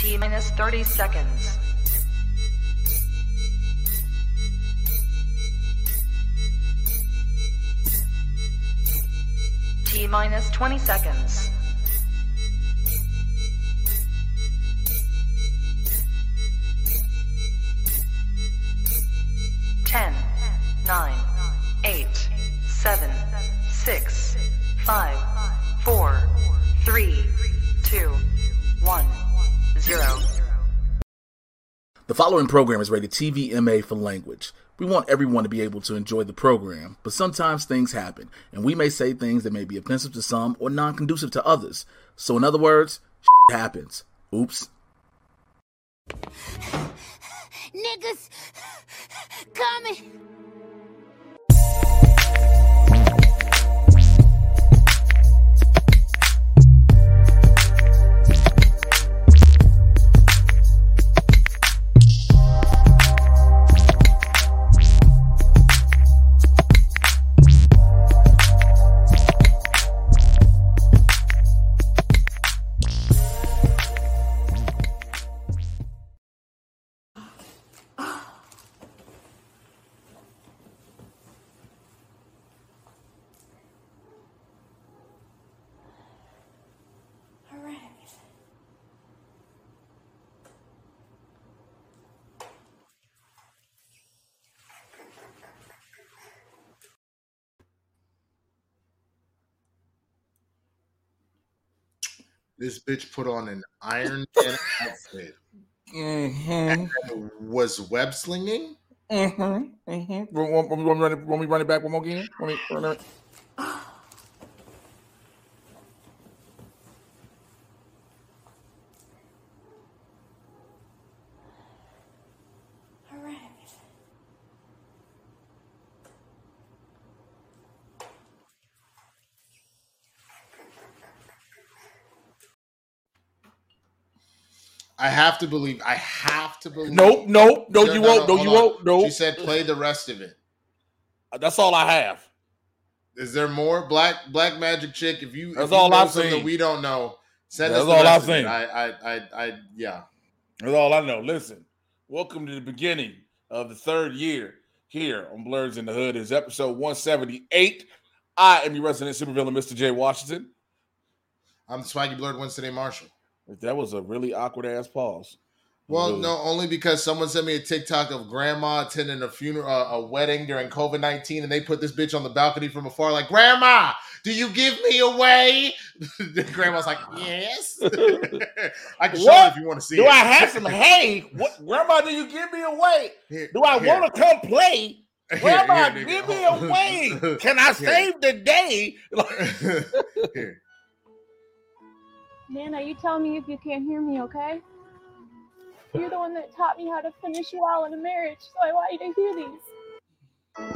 T-minus 30 seconds. T-minus 20 seconds. Ten, 9, 8, 7, 6, 5, 4, 3, 2, 1, 0. The following program is rated TVMA for language. We want everyone to be able to enjoy the program, but sometimes things happen, and we may say things that may be offensive to some or non-conducive to others. So in other words, shit happens. Oops. Niggas coming. This bitch put on an Iron Man outfit. And was web slinging. Want me run it back one more again? I have to believe. No, you won't. No. She said play the rest of it. That's all I have. Is there more? Black Magic Chick, if you That's all I've something seen. We don't know, send That's us the all rest I've of it. seen. Yeah. That's all I know. Listen, welcome to the beginning of the third year here on Blurs in the Hood. It's episode 178. I am your resident supervillain, Mr. J. Washington. I'm the swaggy blurred Wednesday Marshall. That was a really awkward ass pause. Well, Really. no, only because someone sent me a TikTok of grandma attending a funeral, a wedding during COVID-19, and they put this bitch on the balcony from afar, like, "Grandma, do you give me away?" Grandma's like, "Yes." I can show it if you want to see. Do I have some hay? What, Grandma? Do you give me away? Do I want to come play? Grandma, give me away. Can I save the day? Here. Nana, you tell me if you can't hear me, okay? You're the one that taught me how to finish well in a marriage, so I want you to hear these.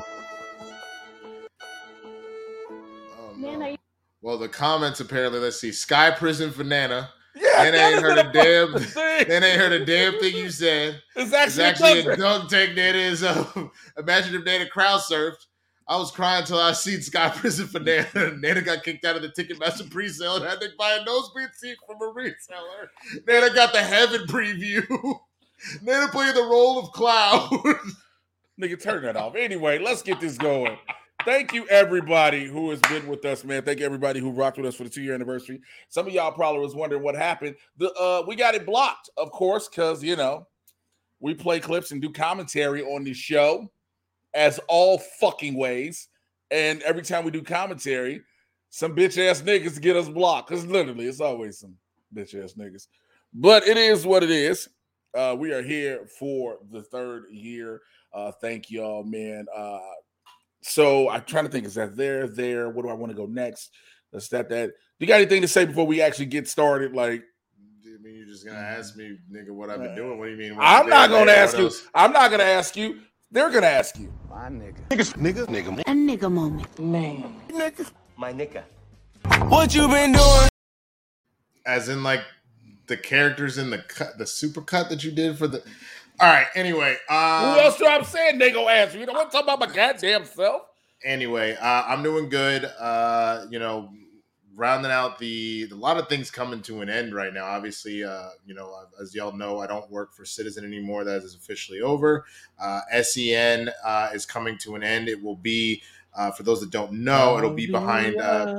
Oh, Nana, no. Well, the comments apparently, let's see. Sky prison for Nana. Yeah, Nana ain't heard a damn thing. Nana ain't heard a damn thing you said. It's actually a dunk tank. Nana is. Imagine if Nana crowd surfed. I was crying until I seen Sky prison for Nana. Nana got kicked out of the Ticketmaster presale and had to buy a nosebleed seat from a reseller. Nana got the heaven preview. Nana played the role of Cloud. Nigga, turn that off. Anyway, let's get this going. Thank you, everybody who has been with us, man. Thank you, everybody who rocked with us for the 2-year anniversary. Some of y'all probably was wondering what happened. We got it blocked, of course, because, we play clips and do commentary on the show as all fucking ways. And every time we do commentary, some bitch-ass niggas get us blocked. Because literally, it's always some bitch-ass niggas. But it is what it is. We are here for the third year. Thank y'all, man. So I'm trying to think, is that there? What do I want to go next? That's that. Do you got anything to say before we actually get started? Like, I mean, you're just going to ask me, nigga, what I've been doing? What do you mean? I'm not going to ask you. I'm not going to ask you. They're going to ask you. My nigga. A nigga moment. Man. Nigga. My nigga. What you been doing? As in, like, the characters in the super cut that you did for the... All right, anyway. Who else do I say they gonna answer? You know what? Talk about my goddamn self. Anyway, I'm doing good. rounding out a lot of things coming to an end right now. Obviously, you know, as y'all know, I don't work for Citizen anymore. That is officially over. SEN is coming to an end. It will be, for those that don't know, it'll be behind.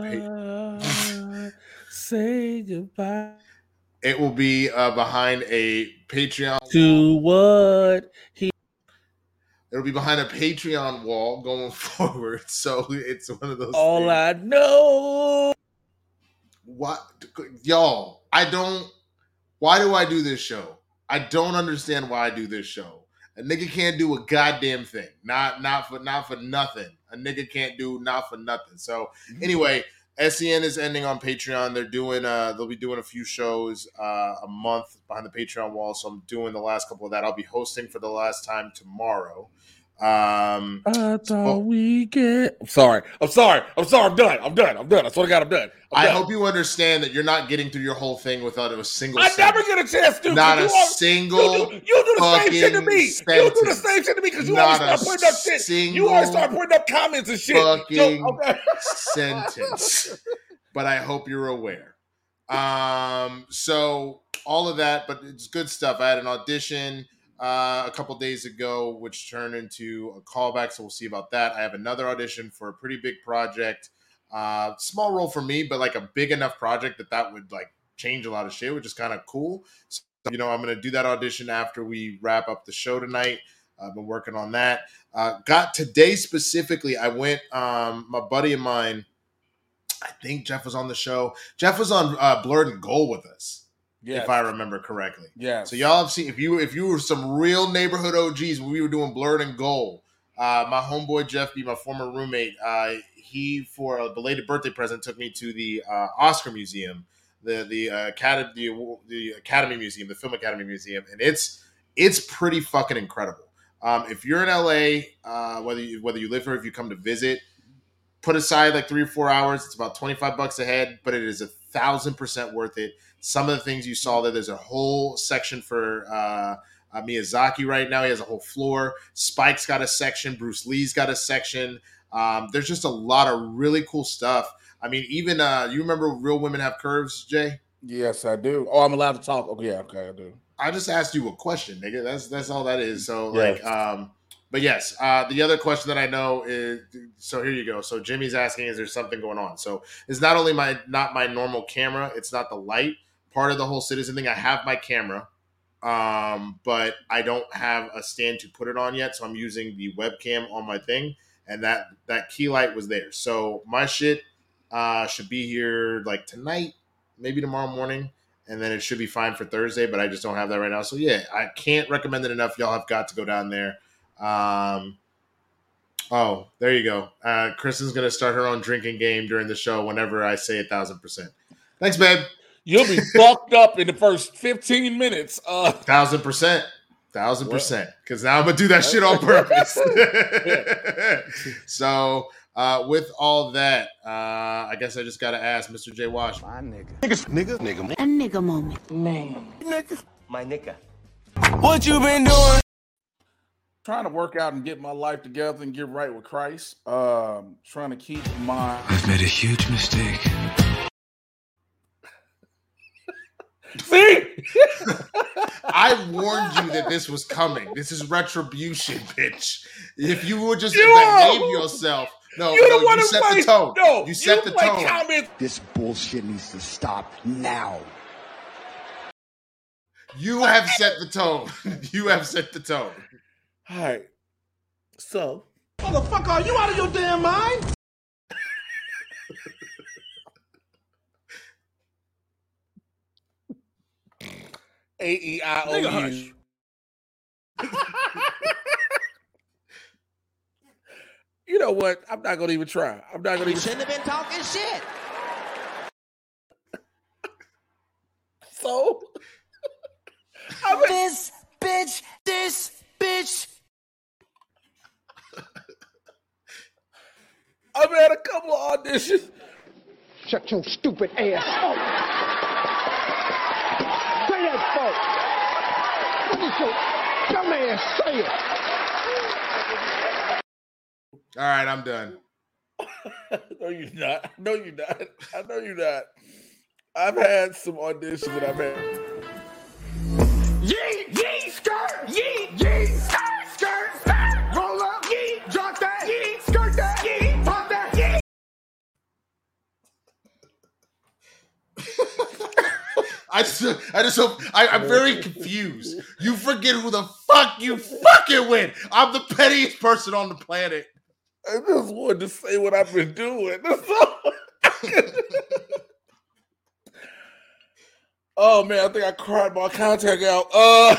Say goodbye. It will be behind a Patreon to what he. It'll be behind a Patreon wall going forward. So it's one of those. All things. I know. What, y'all? Why do I do this show? I don't understand why I do this show. A nigga can't do a goddamn thing. Not for nothing. A nigga can't do not for nothing. So anyway, SEN is ending on Patreon. They'll be doing a few shows a month behind the Patreon wall. So I'm doing the last couple of that. I'll be hosting for the last time tomorrow. I thought we get. I'm sorry. I'm done. I swear to God, I'm done. I hope you understand that you're not getting through your whole thing without a single. I never get a chance to. Not a single. You do the same shit to me. Sentence. You do the same shit to me because you always start putting up shit. You always start putting up comments and shit. Fucking sentence. But I hope you're aware. So all of that, but it's good stuff. I had an audition a couple days ago, which turned into a callback. So we'll see about that. I have another audition for a pretty big project. Small role for me, but like a big enough project that would like change a lot of shit, which is kind of cool. So, you know, I'm going to do that audition after we wrap up the show tonight. I've been working on that. Got today specifically, I went, my buddy of mine, I think Jeff was on the show. Jeff was on Blurred and Gold with us. Yes. If I remember correctly. Yeah. So y'all have seen, if you were some real neighborhood OGs when we were doing Blurred and Gold, my homeboy Jeff B, my former roommate, he, for a belated birthday present, took me to the Oscar Museum, the Academy Museum, the Film Academy Museum, and it's pretty fucking incredible. If you're in LA, whether you live here, if you come to visit, put aside like 3 or 4 hours. It's about $25 a head, but it is 1,000% worth it. Some of the things you saw there's a whole section for Miyazaki right now. He has a whole floor. Spike's got a section. Bruce Lee's got a section. There's just a lot of really cool stuff. I mean, even you remember Real Women Have Curves, Jay? Yes, I do. Oh, I'm allowed to talk. Okay, yeah, okay, I do. I just asked you a question, nigga. That's all that is. So yes. But yes, the other question that I know is, so here you go. So Jimmy's asking, is there something going on? So it's not only not my normal camera, it's not the light. Part of the whole Citizen thing, I have my camera, but I don't have a stand to put it on yet. So I'm using the webcam on my thing, and that key light was there. So my shit should be here like tonight, maybe tomorrow morning, and then it should be fine for Thursday, but I just don't have that right now. So yeah, I can't recommend it enough. Y'all have got to go down there. Oh, there you go. Kristen's going to start her own drinking game during the show whenever I say 1,000%. Thanks, babe. You'll be fucked up in the first 15 minutes. 1,000%. 1,000%. Because now I'm going to do that shit on purpose. So, with all that, I guess I just got to ask Mr. J. Wash. My nigga. Nigga. A nigga moment. Man. Nigga. My nigga. What you been doing? Trying to work out and get my life together and get right with Christ. Trying to keep my... I've made a huge mistake. See? I warned you that this was coming. This is retribution, bitch. If you would just behave yourself. You set the tone. No, you set the tone. Comments. This bullshit needs to stop now. You have set the tone. You have set the tone. All right. So. Motherfucker, are you out of your damn mind? A-E-I-O-U. You know what? I'm not going to even try. You shouldn't have been talking shit. So? This bitch. I've had a couple of auditions. Shut your stupid ass up. Say that, folks. What is your dumb ass say it? All right, I'm done. No, you're not. No, you're not. I know you're not. I've had some auditions that I've had. Yee, yee, skirt, yee, yee, skirt, skirt, skirt. Roll up, yee, drop that, yee, skirt that, yee, pop that, yee. I'm very confused. You forget who the fuck you fucking with. I'm the pettiest person on the planet. I just wanted to say what I've been doing. That's all. Oh man, I think I cried my contact out. Oh,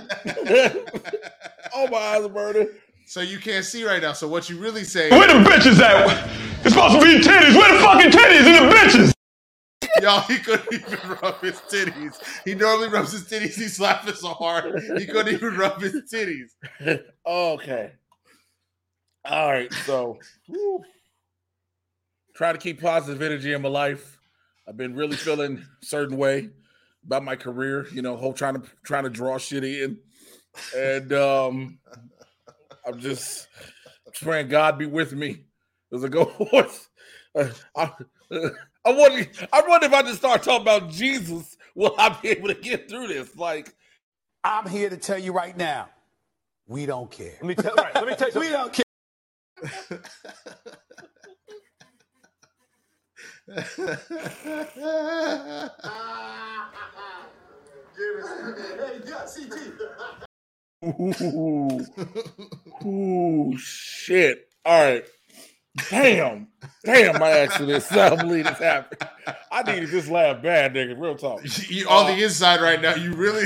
my eyes are burning. So you can't see right now. So what you really say? Where the bitches at? It's supposed to be titties. Where the fucking titties and the bitches? Y'all, he couldn't even rub his titties. He normally rubs his titties. He's laughing so hard. He couldn't even rub his titties. Okay. All right. So, try to keep positive energy in my life. I've been really feeling a certain way about my career. You know, trying to draw shit in, and I'm just praying God be with me as I go forth. I wonder if I just start talking about Jesus, will I be able to get through this? Like, I'm here to tell you right now, we don't care. Let me tell you something. We don't care. Ooh, shit. All right. Damn, my accident. I believe this happened. I needed this laugh bad, nigga. Real talk. You on the inside right now. You really.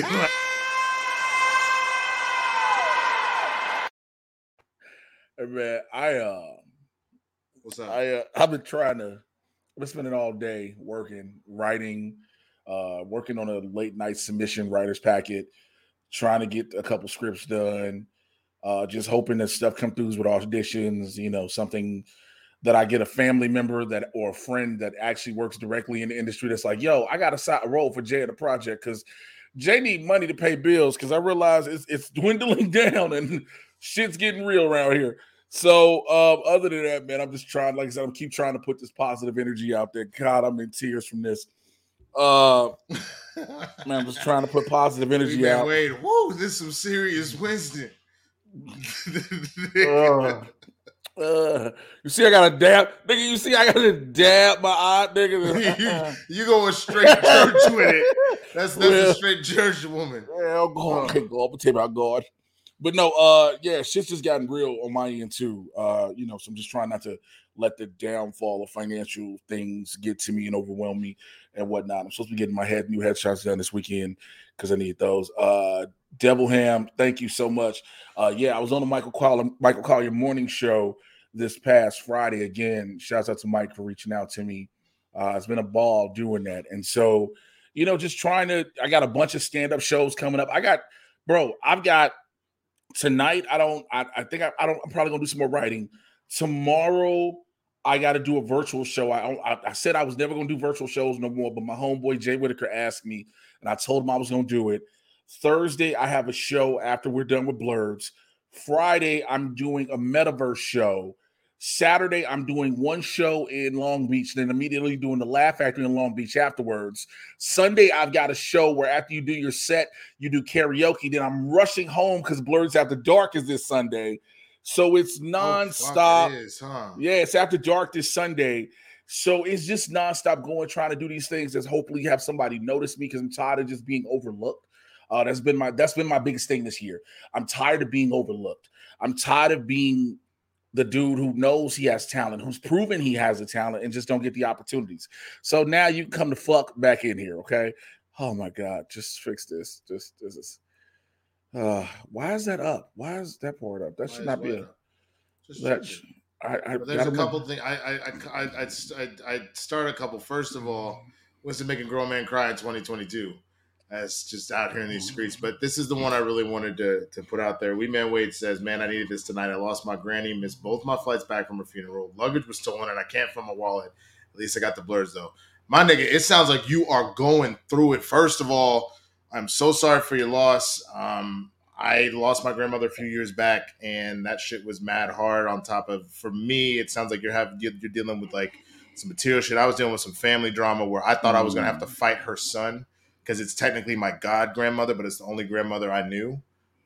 Hey, man, What's up? I've been spending all day working, writing, working on a late night submission writer's packet, trying to get a couple scripts done, just hoping that stuff comes through with auditions, you know, something that I get a family member or a friend that actually works directly in the industry that's like, yo, I got a role for Jay in the project because Jay need money to pay bills because I realize it's dwindling down and shit's getting real around here. So other than that, man, I'm just trying, like I said, keep trying to put this positive energy out there. God, I'm in tears from this. Man, I'm just trying to put positive energy out. Wait, whoa, this is some serious Winston. You see, I got to dab, nigga. You see, I got to dab my eye, nigga. you going straight church with it. That's a straight church woman. Yeah, I'll go. I'm gonna tell you about God. But no, yeah, shit's just gotten real on my end too. You know, so I'm just trying not to let the downfall of financial things get to me and overwhelm me and whatnot. I'm supposed to be getting my new headshots done this weekend because I need those. Devil Ham, thank you so much. Yeah, I was on the Michael Collier morning show this past Friday. Again, shouts out to Mike for reaching out to me. It's been a ball doing that. And so, you know, just I got a bunch of stand-up shows coming up. I've got tonight. I'm probably gonna do some more writing. Tomorrow, I got to do a virtual show. I said I was never gonna do virtual shows no more, but my homeboy Jay Whitaker asked me, and I told him I was gonna do it. Thursday, I have a show after we're done with Blurbs. Friday, I'm doing a metaverse show. Saturday, I'm doing one show in Long Beach, then immediately doing the Laugh Factory in Long Beach afterwards. Sunday, I've got a show where after you do your set, you do karaoke. Then I'm rushing home because Blurbs After Dark is this Sunday. So it's nonstop. It is, huh? Yeah, it's After Dark this Sunday. So it's just nonstop going, trying to do these things that hopefully have somebody notice me because I'm tired of just being overlooked. That's been my biggest thing this year. I'm tired of being overlooked. I'm tired of being the dude who knows he has talent, who's proven he has the talent and just don't get the opportunities. So now you come to fuck back in here, okay? Oh my God, just fix this. Why is that up? Why is that part up? That should not be there's a couple things. I'd start a couple. First of all, Winston making grown man cry in 2022. That's just out here in these streets. But this is the one I really wanted to put out there. We Man Wade says, man, I needed this tonight. I lost my granny, missed both my flights back from her funeral. Luggage was stolen, and I can't find my wallet. At least I got the blurs, though. My nigga, it sounds like you are going through it. First of all, I'm so sorry for your loss. I I lost my grandmother a few years back, and that shit was mad hard. On top of, for me, it sounds like you're dealing with like some material shit. I was dealing with some family drama where I thought I was gonna have to fight her son because it's technically my god grandmother, but it's the only grandmother I knew.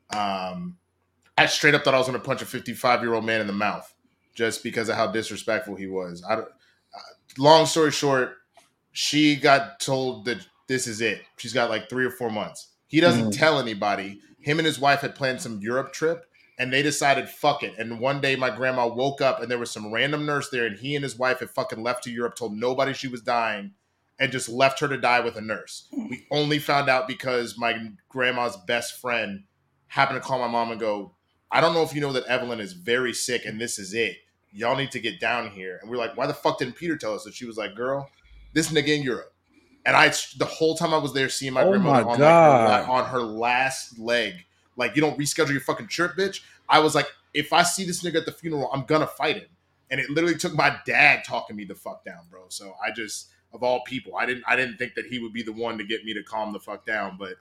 I straight up thought I was gonna punch a 55-year-old man in the mouth just because of how disrespectful he was. Long story short, she got told that this is it. She's got like 3 or 4 months. He doesn't tell anybody. Him and his wife had planned some Europe trip, and they decided, fuck it. And one day my grandma woke up, and there was some random nurse there, and he and his wife had fucking left to Europe, told nobody she was dying, and just left her to die with a nurse. We only found out because my grandma's best friend happened to call my mom and go, I don't know if you know that Evelyn is very sick, and this is it. Y'all need to get down here. And we're like, why the fuck didn't Peter tell us? And she was like, girl, this nigga in Europe. And the whole time I was there seeing my grandmother on her last leg, like, you don't reschedule your fucking trip, bitch. I was like, if I see this nigga at the funeral, I'm gonna fight him. And it literally took my dad talking me the fuck down, bro. So I just, of all people, I didn't think that he would be the one to get me to calm the fuck down. But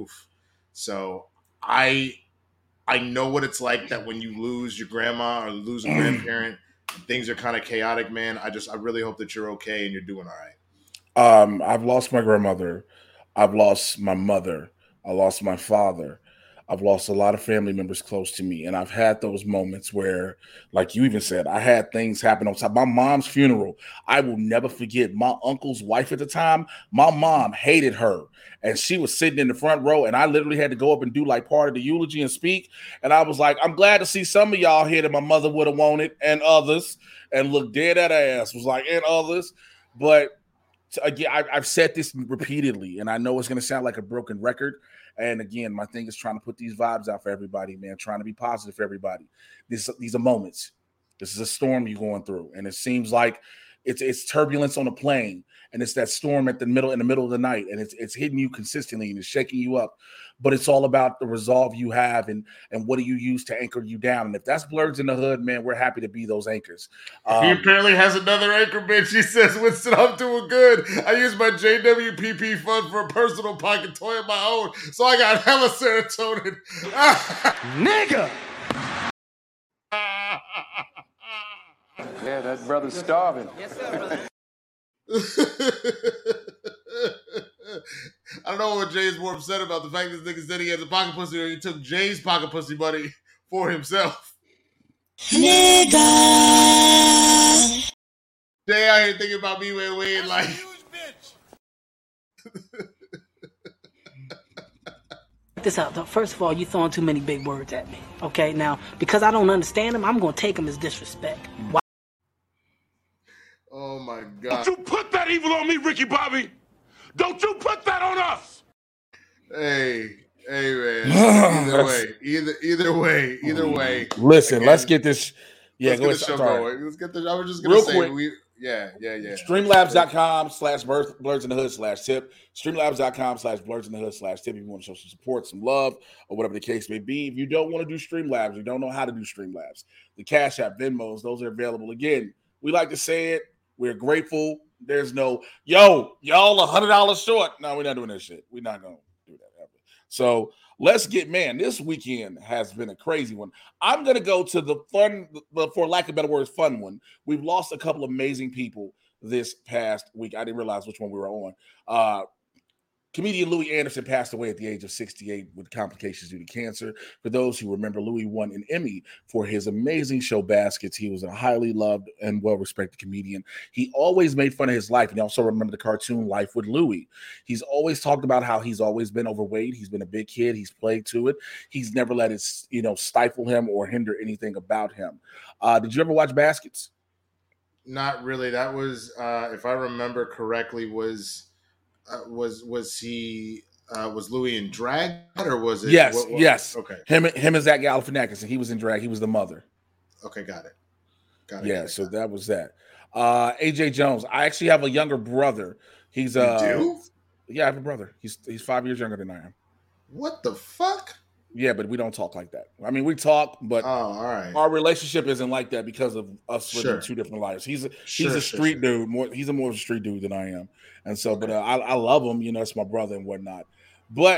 So I know what it's like that when you lose your grandma or lose a grandparent, things are kind of chaotic, man. I really hope that you're okay and you're doing all right. I've lost my grandmother. I've lost my mother. I lost my father. I've lost a lot of family members close to me. And I've had those moments where, like you even said, I had things happen on top. My mom's funeral, I will never forget. My uncle's wife at the time, my mom hated her. And she was sitting in the front row, and I literally had to go up and do like part of the eulogy and speak. And I was like, I'm glad to see some of y'all here that my mother would have wanted, and others, and look dead at her ass. Was like, and others. But again, I've said this repeatedly, and I know it's going to sound like a broken record. And again, my thing is trying to put these vibes out for everybody, man, trying to be positive for everybody. These are moments. This is a storm you're going through. And it seems like it's turbulence on a plane. And it's that storm in the middle of the night. And it's hitting you consistently and it's shaking you up. But it's all about the resolve you have and what do you use to anchor you down. And if that's Blurs in the Hood, man, we're happy to be those anchors. He apparently has another anchor, bitch. He says, Winston, I'm doing good. I use my JWPP fund for a personal pocket toy of my own. So I got hella serotonin. Nigga! Yeah, that brother's starving. Yes, sir. I don't know what Jay's more upset about. The fact that this nigga said he has a pocket pussy, or he took Jay's pocket pussy money for himself. Nigga! Jay out here thinking about me when we ain't like. This out though. First of all, you throwing too many big words at me. Okay, now because I don't understand them, I'm gonna take them as disrespect. Why? Oh my God! Don't you put that evil on me, Ricky Bobby! Don't you put that on us! Hey, man. Either way. Listen, let's get this. Yeah, let's go get the show going. Let's get the. I was just gonna real say, quick. Streamlabs.com/blursinthehood/tip. Streamlabs.com/blursinthehood/tip. If you want to show some support, some love, or whatever the case may be. If you don't want to do Streamlabs, you don't know how to do Streamlabs, the Cash App, Venmos, those are available. Again, we like to say it. We're grateful. There's no, y'all $100 short. No, we're not doing that shit. We're not going to do that ever. So let's get, man, this weekend has been a crazy one. I'm going to go to the fun, for lack of better words, fun one. We've lost a couple of amazing people this past week. I didn't realize which one we were on. Comedian Louis Anderson passed away at the age of 68 with complications due to cancer. For those who remember, Louis won an Emmy for his amazing show Baskets. He was a highly loved and well-respected comedian. He always made fun of his life. And you also remember the cartoon Life with Louis. He's always talked about how he's always been overweight. He's been a big kid. He's played to it. He's never let it, stifle him or hinder anything about him. Did you ever watch Baskets? Not really. That was, if I remember correctly, was Louis in drag, or was it? Yes. Okay. Him and Zach Galifianakis, and he was in drag. He was the mother. Okay, got it. So that was that. AJ Jones. I actually have a younger brother. He's You do? Yeah, I have a brother. He's 5 years younger than I am. What the fuck? Yeah, but we don't talk like that. I mean, we talk, but all right. Our relationship isn't like that because of us living two different lives. He's a street dude. He's more of a street dude than I am, and so. Okay. But I love him. It's my brother and whatnot. But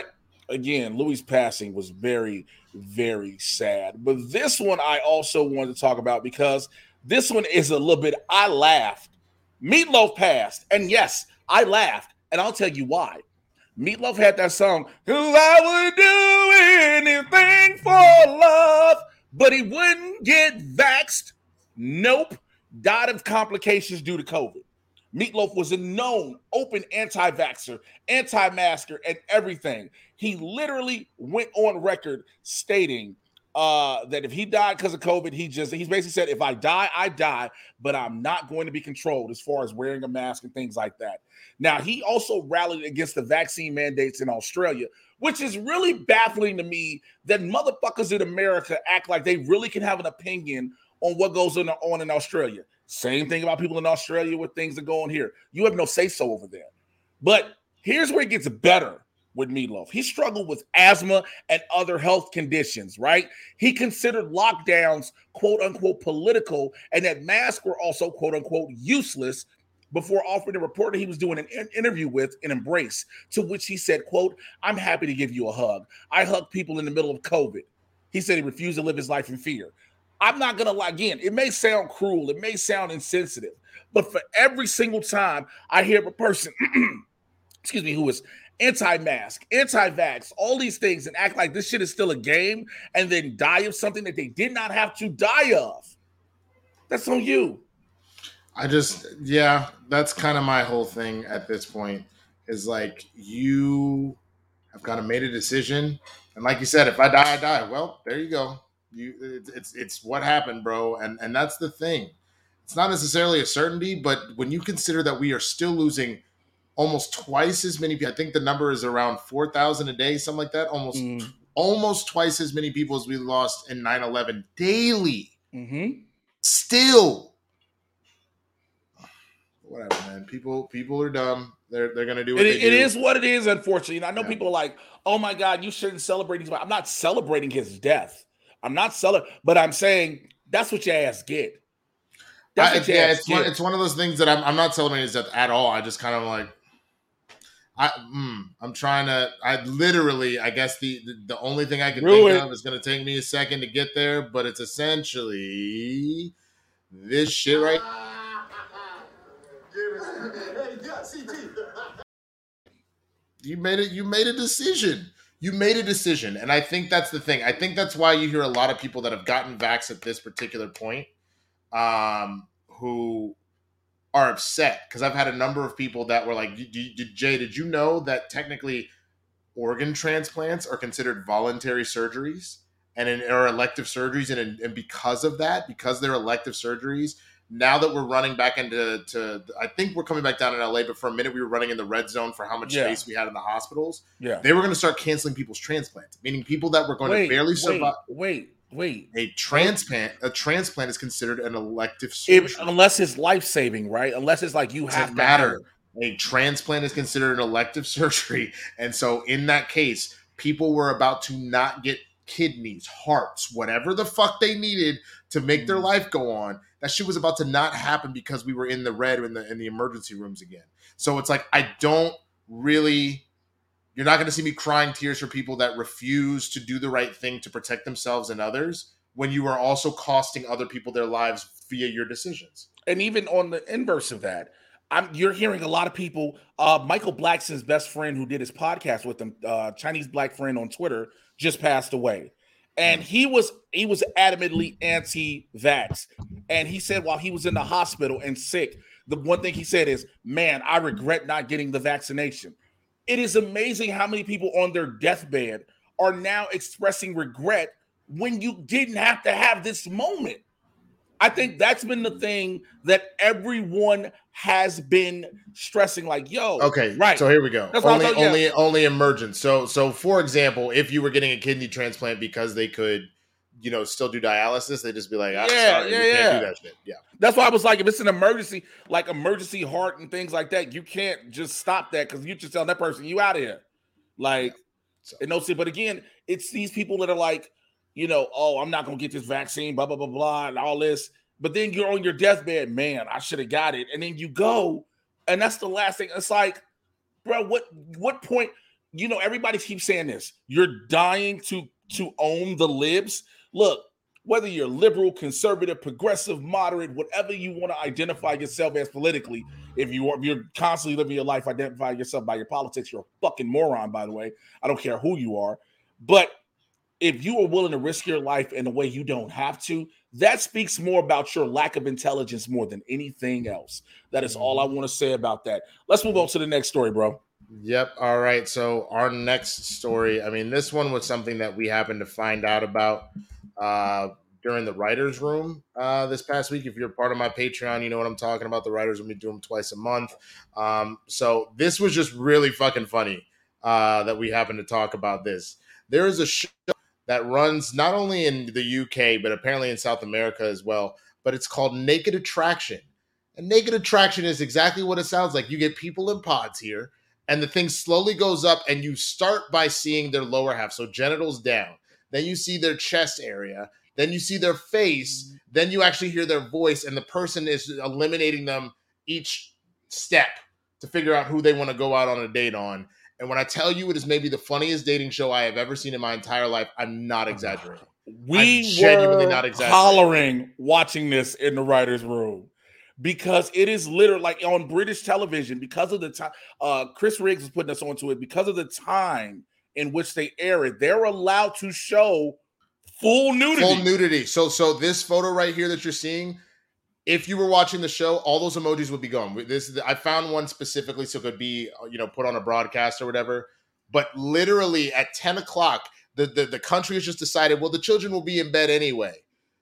again, Louis' passing was very, very sad. But this one I also wanted to talk about because this one is a little bit, I laughed. Meatloaf passed. And yes, I laughed. And I'll tell you why. Meatloaf had that song, "'Cause I would do anything for love," but he wouldn't get vaxxed. Nope. Died of complications due to COVID. Meatloaf was a known open anti-vaxxer, anti-masker, and everything. He literally went on record stating that if he died because of COVID, he basically said, if I die, I die, but I'm not going to be controlled as far as wearing a mask and things like that. Now, he also rallied against the vaccine mandates in Australia, which is really baffling to me that motherfuckers in America act like they really can have an opinion on what goes on in Australia. Same thing about people in Australia with things that go on here. You have no say-so over there. But here's where it gets better with Meatloaf. He struggled with asthma and other health conditions, right? He considered lockdowns, quote-unquote, political, and that masks were also, quote-unquote, useless before offering a reporter he was doing an interview with an Embrace, to which he said, quote, "I'm happy to give you a hug. I hug people in the middle of COVID." He said he refused to live his life in fear. I'm not going to lie. Again, it may sound cruel. It may sound insensitive. But for every single time I hear a person, excuse me, who is anti-mask, anti-vax, all these things, and act like this shit is still a game and then die of something that they did not have to die of, that's on you. That's kind of my whole thing at this point is like, you have kind of made a decision. And like you said, if I die, I die. Well, there you go. It's what happened, bro. And that's the thing. It's not necessarily a certainty, but when you consider that we are still losing almost twice as many people, I think the number is around 4,000 a day, something like that. Almost twice as many people as we lost in 9/11 daily. Mm-hmm. Still, whatever, man. People are dumb. They're gonna do what they do. It is what it is, unfortunately. And I know people are like, "Oh my God, you shouldn't celebrate his." I'm not celebrating his death. I'm not celebrating, but I'm saying that's what your ass get. It's one of those things that I'm not celebrating his death at all. I just kind of like, I'm trying to. I guess the only thing I can think of is going to take me a second to get there, but it's essentially this shit right. You made a decision. You made a decision. And I think that's the thing. I think that's why you hear a lot of people that have gotten vaxxed at this particular point who are upset. Because I've had a number of people that were like, Jay, did you know that technically organ transplants are considered voluntary surgeries or elective surgeries? And because of that, because they're elective surgeries, now that we're running back into I think we're coming back down in LA, but for a minute we were running in the red zone for how much space we had in the hospitals. Yeah. They were going to start canceling people's transplants, meaning people that were going to barely survive. Wait. A transplant is considered an elective surgery. Unless it's life-saving, right? Unless it's like you have to matter. A transplant is considered an elective surgery. And so in that case, people were about to not get kidneys, hearts, whatever the fuck they needed to make their life go on. That shit was about to not happen because we were in the red in the emergency rooms again. So it's like, you're not going to see me crying tears for people that refuse to do the right thing to protect themselves and others when you are also costing other people their lives via your decisions. And even on the inverse of that, you're hearing a lot of people, Michael Blackson's best friend who did his podcast with him, Chinese black friend on Twitter, just passed away. And he was adamantly anti-vax. And he said while he was in the hospital and sick, the one thing he said is, "Man, I regret not getting the vaccination." It is amazing how many people on their deathbed are now expressing regret when you didn't have to have this moment. I think that's been the thing that everyone has been stressing, like, yo. Okay, right. So here we go. Only emergent. So for example, if you were getting a kidney transplant because they could, still do dialysis, they'd just be like, can't do that shit. Yeah. That's why I was like, if it's an emergency, like emergency heart and things like that, you can't just stop that because you just tell that person you out of here. Like, but again, it's these people that are like, I'm not gonna get this vaccine, blah blah blah blah, and all this. But then you're on your deathbed, man, I should have got it, and then you go, and that's the last thing. It's like, bro, what point? you know, everybody keeps saying this. You're dying to own the libs. Look, whether you're liberal, conservative, progressive, moderate, whatever you want to identify yourself as politically, if you're constantly living your life identifying yourself by your politics, you're a fucking moron, by the way. I don't care who you are. But if you are willing to risk your life in a way you don't have to, that speaks more about your lack of intelligence more than anything else. That is all I want to say about that. Let's move on to the next story, bro. Yep. All right. So our next story, I mean, this one was something that we happened to find out about during the writer's room this past week. If you're part of my Patreon, you know what I'm talking about. The writers room, we do them twice a month. So this was just really fucking funny that we happened to talk about this. There is a show that runs not only in the UK, but apparently in South America as well. But it's called Naked Attraction. And Naked Attraction is exactly what it sounds like. You get people in pods here, and the thing slowly goes up, and you start by seeing their lower half, so genitals down. Then you see their chest area. Then you see their face. Then you actually hear their voice, and the person is eliminating them each step to figure out who they want to go out on a date on. And when I tell you it is maybe the funniest dating show I have ever seen in my entire life, I'm not exaggerating. We genuinely were not exaggerating. hollering watching this in the writer's room because it is literally like on British television because of the time. Chris Riggs is putting us onto it because of the time in which they air it. They're allowed to show full nudity. Full nudity. So this photo right here that you're seeing, if you were watching the show, all those emojis would be gone. I found one specifically so it could be, put on a broadcast or whatever. But literally at 10 o'clock, the country has just decided, well, the children will be in bed anyway.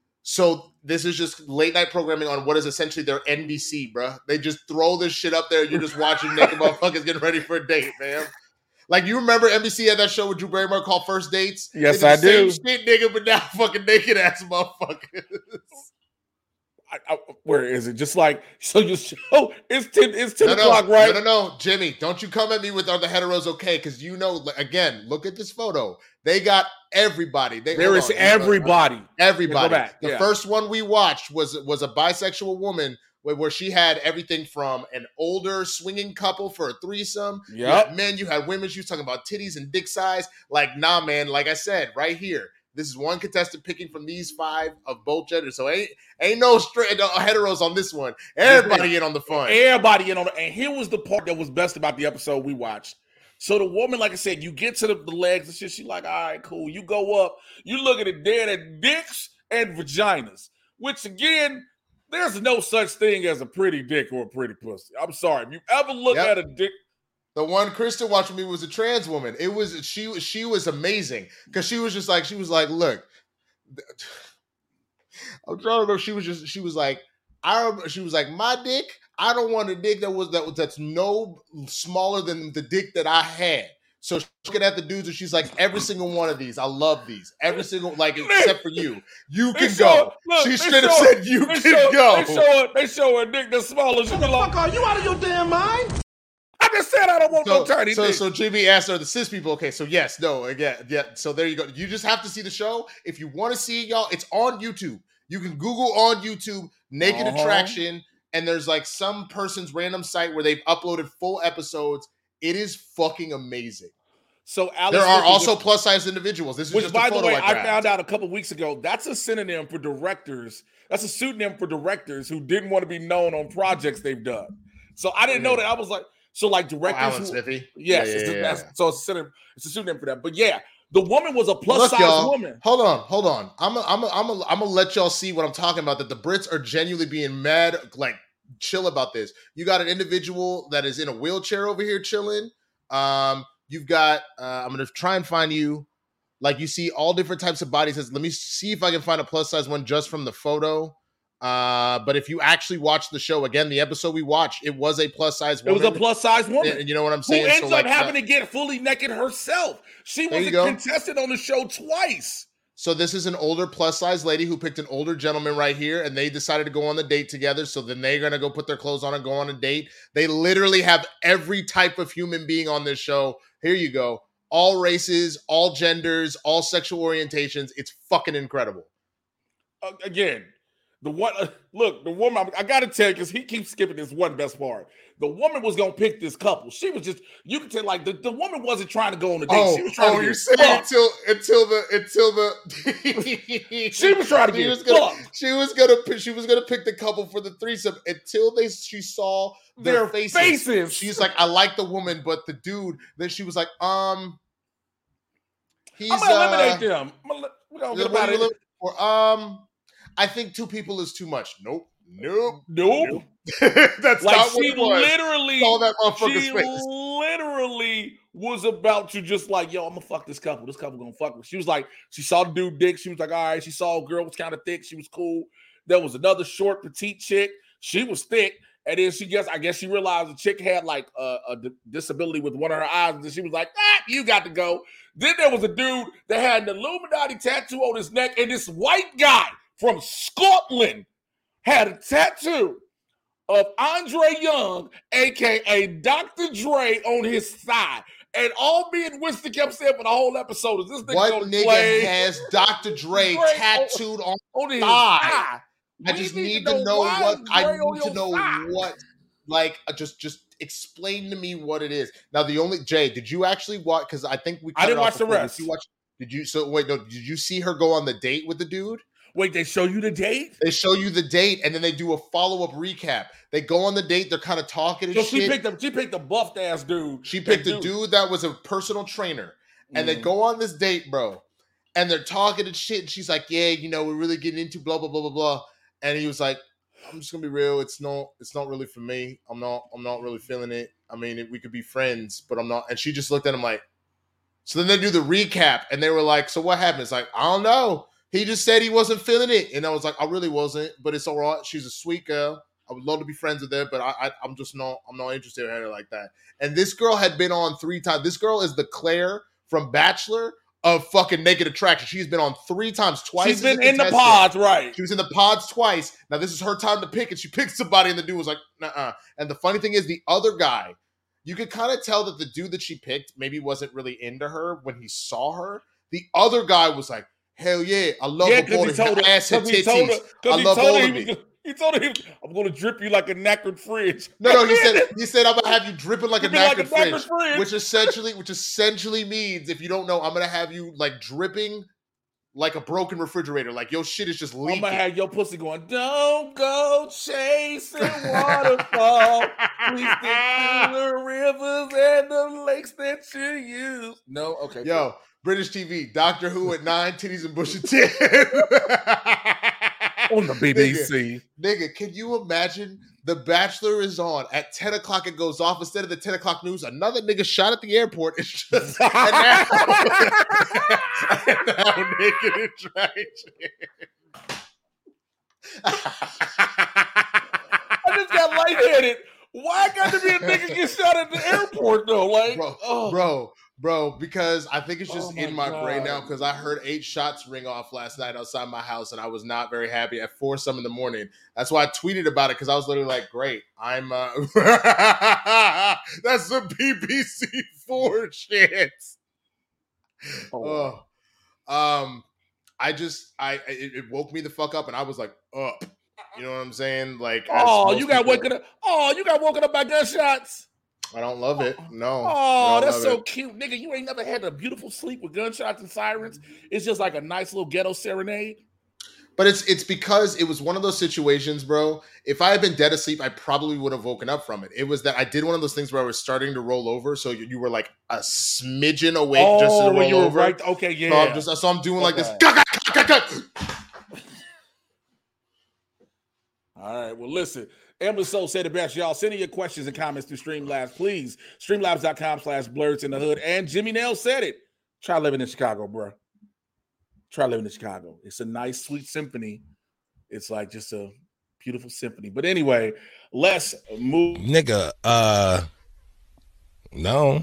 So this is just late night programming on what is essentially their NBC, bro. They just throw this shit up there. You're just watching naked motherfuckers getting ready for a date, man. Like, you remember NBC had that show with Drew Barrymore called First Dates? Yes, I do. Same shit, nigga, but now fucking naked ass motherfuckers. Where is it? Just like, so you show it's 10 o'clock, right? No, Jimmy, don't you come at me with, are the heteros okay? Because again, look at this photo. They got everybody. There is everybody. Everybody. The first one we watched was a bisexual woman where she had everything from an older swinging couple for a threesome. Yep. You had men, you had women. She was talking about titties and dick size. Like, nah, man, like I said, right here. This is one contestant picking from these 5 of both genders. So ain't no straight heteros on this one. Everybody in on the fun. Everybody in on it. And here was the part that was best about the episode we watched. So the woman, like I said, you get to the legs and shit. She's like, all right, cool. You go up. You look at it dead at dicks and vaginas. Which, again, there's no such thing as a pretty dick or a pretty pussy. I'm sorry. If you ever look at a dick. The one Kristen watched with me was a trans woman. She was amazing because she was like, look, I'm trying to remember. She was like, my dick. I don't want a dick that's no smaller than the dick that I had. So she's looking at the dudes and she's like, every single one of these, I love these. Every single, except for you. You can go. She straight up said, you can go. They show a dick that's smaller. She's like, fuck are you out of your damn mind? I just said I don't want no tiny dick. So Jimmy asked, are the cis people okay? So yes, no, again, yeah. So there you go. You just have to see the show. If you want to see it, y'all, it's on YouTube. You can Google on YouTube, Naked Attraction, and there's like some person's random site where they've uploaded full episodes. It is fucking amazing. So there are also plus size individuals. This is which, just by a photo the way, I found out a couple weeks ago. That's a synonym for directors. That's a pseudonym for directors who didn't want to be known on projects they've done. So I didn't know that. I was like, so like directors. Alan Smithy. Yes, so it's a pseudonym for that. But yeah, the woman was a plus size woman. Hold on. I'm gonna let y'all see what I'm talking about. That the Brits are genuinely being mad, like chill about this. You got an individual that is in a wheelchair over here chilling. You've got. I'm gonna try and find you. Like, you see all different types of bodies. Let me see if I can find a plus size one just from the photo. But if you actually watch the show, again, the episode we watched, it was a plus size woman. It was a plus size woman. And you know what I'm saying? Who ends up having to get fully naked herself. She was a contestant on the show twice. So this is an older plus size lady who picked an older gentleman right here, and they decided to go on the date together. So then they're going to go put their clothes on and go on a date. They literally have every type of human being on this show. Here you go. All races, all genders, all sexual orientations. It's fucking incredible. Again, The one, look, the woman, I got to tell you, because he keeps skipping this one best part. The woman was going to pick this couple. She was just, you could tell, like, the woman wasn't trying to go on a date. She was trying to you're get saying until the she was trying to get fucked. She was gonna pick the couple for the threesome until she saw their faces. She's like, I like the woman, but the dude. Then she was like, he's I'm gonna eliminate them. We're gonna get about it. I think 2 people is too much. Nope. That's like not what it was. Literally saw that motherfucker's face. Literally was about to just like, yo, I'm gonna fuck this couple. This couple gonna fuck me. She was like, she saw the dude dick. She was like, all right. She saw a girl was kind of thick. She was cool. There was another short, petite chick. She was thick. And then I guess she realized the chick had like a disability with one of her eyes. And she was like, you got to go. Then there was a dude that had an Illuminati tattoo on his neck. And this white guy from Scotland had a tattoo of Andre Young, a.k.a. Dr. Dre, on his thigh. And all me and Winston kept saying for the whole episode is this nigga what nigga has Dr. Dre tattooed on his thigh? I just need to know what. I need to know what. Like, just explain to me what it is. Now, Jay, did you actually watch? Because I think I didn't watch the rest. Did you? So wait, no. Did you see her go on the date with the dude? Wait, they show you the date? They show you the date, and then they do a follow-up recap. They go on the date. They're kind of talking and shit. She picked the buffed ass dude. She picked the dude that was a personal trainer, and they go on this date, bro. And they're talking and shit. And she's like, "Yeah, we're really getting into blah blah blah blah blah." And he was like, "I'm just gonna be real. It's not really for me. I'm not really feeling it. I mean, we could be friends, but I'm not." And she just looked at him like. So then they do the recap, and they were like, "So what happened?" It's like, I don't know. He just said he wasn't feeling it. And I was like, I really wasn't, but it's all right. She's a sweet girl. I would love to be friends with her, but I'm not interested in her like that. And this girl had been on 3 times. This girl is the Claire from Bachelor of fucking Naked Attraction. She's been on 3 times, twice. She's been in the pods, right? She was in the pods twice. Now this is her time to pick, and she picked somebody, and the dude was like, nuh-uh. And the funny thing is, the other guy, you could kind of tell that the dude that she picked maybe wasn't really into her when he saw her. The other guy was like, hell yeah, I love her body, her ass, her titties. I love all of it. He told her, I'm going to drip you like a knackered fridge. No, he said, I'm going to have you dripping like a knackered fridge. Which essentially means, if you don't know, I'm going to have you like dripping like a broken refrigerator. Like your shit is just leaking. I'm going to have your pussy going, don't go chasing waterfall. Please stick to the rivers and the lakes that you use. No? Okay. Yo. Cool. British TV, Doctor Who at 9, titties and bush at 10. On the BBC. Nigga, can you imagine The Bachelor is on. At 10 o'clock it goes off. Instead of the 10 o'clock news, another nigga shot at the airport. It's just, and now Naked Attraction. I just got lightheaded. Why got to be a nigga get shot at the airport though? Like, Bro, because I think it's just in my brain now because I heard 8 shots ring off last night outside my house and I was not very happy at 4-some in the morning. That's why I tweeted about it because I was literally like, great, I'm that's some BBC 4 shit. It woke me the fuck up and I was like, up. You know what I'm saying? Like, you got woken up by gunshots. I don't love it. No. Oh, that's so cute. Nigga, you ain't never had a beautiful sleep with gunshots and sirens. It's just like a nice little ghetto serenade. But it's because it was one of those situations, bro. If I had been dead asleep, I probably would have woken up from it. It was that I did one of those things where I was starting to roll over. So you were like a smidgen awake just to roll over. Right. Okay, yeah. So I'm doing like this. All right. Well, listen. Emily Soul said it best, y'all. Send in your questions and comments through Streamlabs, please. Streamlabs.com/blurts in the hood. And Jimmy Nail said it. Try living in Chicago, bro. Try living in Chicago. It's a nice, sweet symphony. It's like just a beautiful symphony. But anyway, let's move. Nigga, no.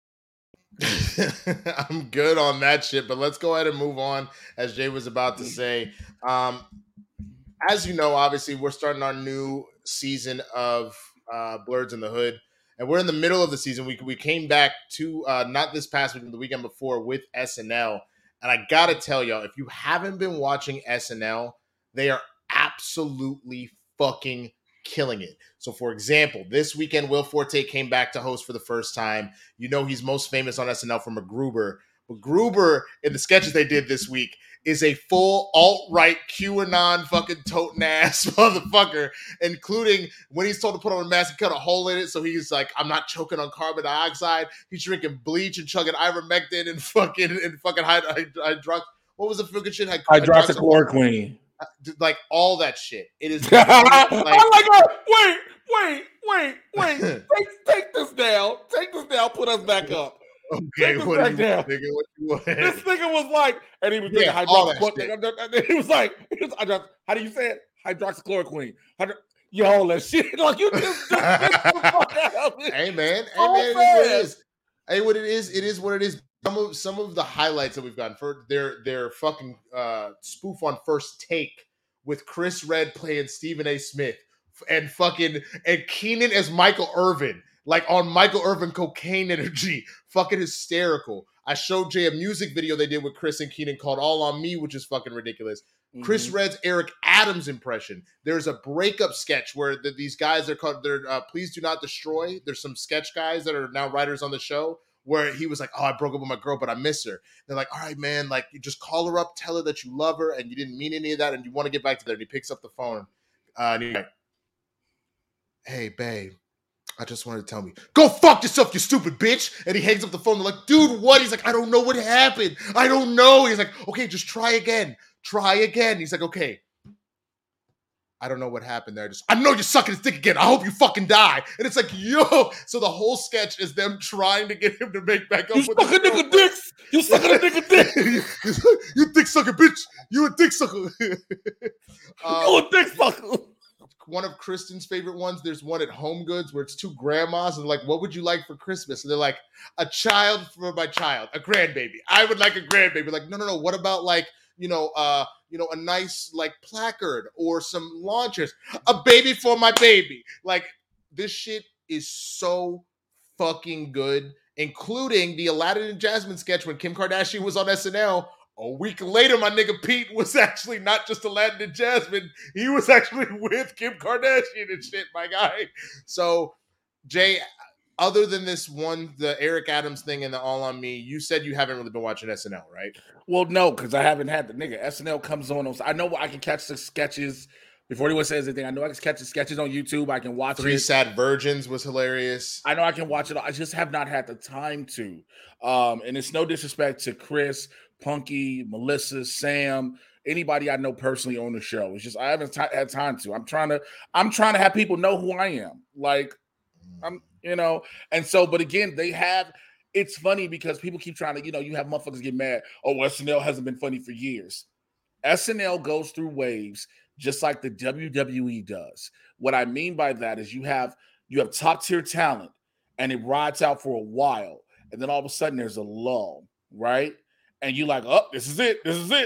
I'm good on that shit, but let's go ahead and move on, as Jay was about to say. As you know, obviously, we're starting our new season of Blurs in the Hood, and we're in the middle of the season. We came back to not this past week, but the weekend before with SNL, and I gotta tell y'all, if you haven't been watching SNL, they are absolutely fucking killing it. So, for example, this weekend, Will Forte came back to host for the first time. You know he's most famous on SNL for MacGruber. But Gruber, in the sketches they did this week, is a full alt-right QAnon fucking toting ass motherfucker, including when he's told to put on a mask, he cut a hole in it, so he's like, I'm not choking on carbon dioxide. He's drinking bleach and chugging ivermectin and fucking what was the fucking shit? Hydroxychloroquine. Like all that shit. It is like, wait. Take this down. Take this down. Put us back up. Okay, what are you nigga? What you want? This nigga was like, and he was doing hydroxychloroquine. He was like, how do you say it? Hydroxychloroquine. Yo, all that shit. Like you just Hey man, it is what it is. It is what it is. Some of the highlights that we've gotten for their fucking spoof on First Take with Chris Redd playing Stephen A. Smith and Keenan as Michael Irvin. Like on Michael Irvin cocaine energy, fucking hysterical. I showed Jay a music video they did with Chris and Keenan called All On Me, which is fucking ridiculous. Mm-hmm. Chris Redd's Eric Adams impression. There's a breakup sketch where these guys are called, Please Do Not Destroy. There's some sketch guys that are now writers on the show where he was like, I broke up with my girl, but I miss her. They're like, all right, man, like you just call her up, tell her that you love her and you didn't mean any of that and you want to get back together. And he picks up the phone and he's like, hey, babe. I just wanted to tell me, go fuck yourself, you stupid bitch. And he hangs up the phone. They're like, dude, what? He's like, I don't know what happened. I don't know. He's like, okay, just try again. Try again. He's like, okay. I don't know what happened there. I know you're sucking his dick again. I hope you fucking die. And it's like, yo. So the whole sketch is them trying to get him to make back up with you sucking nigga dicks. You sucking a nigga dick. You dick sucker bitch. You a dick sucker. You a dick sucker. One of Kristen's favorite ones, there's one at Home Goods where it's two grandmas and like, what would you like for Christmas? And they're like, a child for my child, a grandbaby. I would like a grandbaby. Like, no. What about like, a nice like placard or some launchers? A baby for my baby. Like, this shit is so fucking good, including the Aladdin and Jasmine sketch when Kim Kardashian was on SNL. A week later, my nigga Pete was actually not just Aladdin and Jasmine. He was actually with Kim Kardashian and shit, my guy. So, Jay, other than this one, the Eric Adams thing and the All On Me, you said you haven't really been watching SNL, right? Well, no, because I haven't had the nigga. SNL comes on. I know I can catch the sketches before anyone says anything. I know I can catch the sketches on YouTube. I can watch Three Sad Virgins was hilarious. I know I can watch it. I just have not had the time to. And it's no disrespect to Chris, Punky, Melissa, Sam, anybody I know personally on the show. It's just I haven't had time to. I'm trying to have people know who I am. Like and so, but again, it's funny because people keep trying to, you have motherfuckers get mad. Oh, SNL hasn't been funny for years. SNL goes through waves just like the WWE does. What I mean by that is you have top tier talent and it rides out for a while. And then all of a sudden there's a lull, right? And you're like, oh, this is it.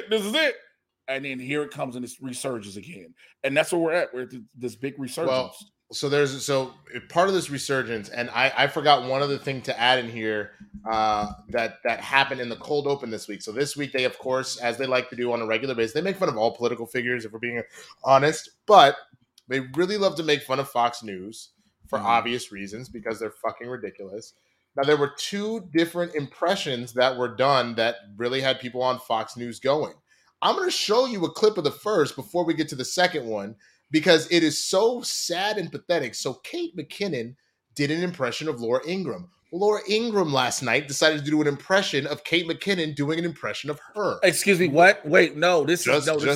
And then here it comes and it resurges again. And that's where we're at. We're at this big resurgence. Well, so part of this resurgence, and I forgot one other thing to add in here that happened in the cold open this week. So this week they, of course, as they like to do on a regular basis, they make fun of all political figures, if we're being honest. But they really love to make fun of Fox News for obvious reasons because they're fucking ridiculous. Now, there were two different impressions that were done that really had people on Fox News going. I'm going to show you a clip of the first before we get to the second one because it is so sad and pathetic. So Kate McKinnon did an impression of Laura Ingraham. Laura Ingraham last night decided to do an impression of Kate McKinnon doing an impression of her. Excuse me, what? Wait, no, just watch. The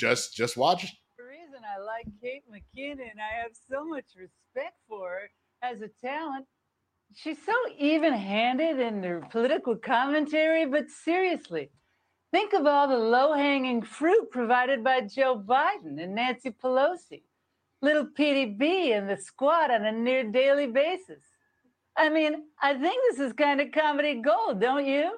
reason I like Kate McKinnon, I have so much respect for her as a talent. She's so even-handed in her political commentary, but seriously, think of all the low-hanging fruit provided by Joe Biden and Nancy Pelosi, little PDB and the squad on a near-daily basis. I mean, I think this is kind of comedy gold, don't you?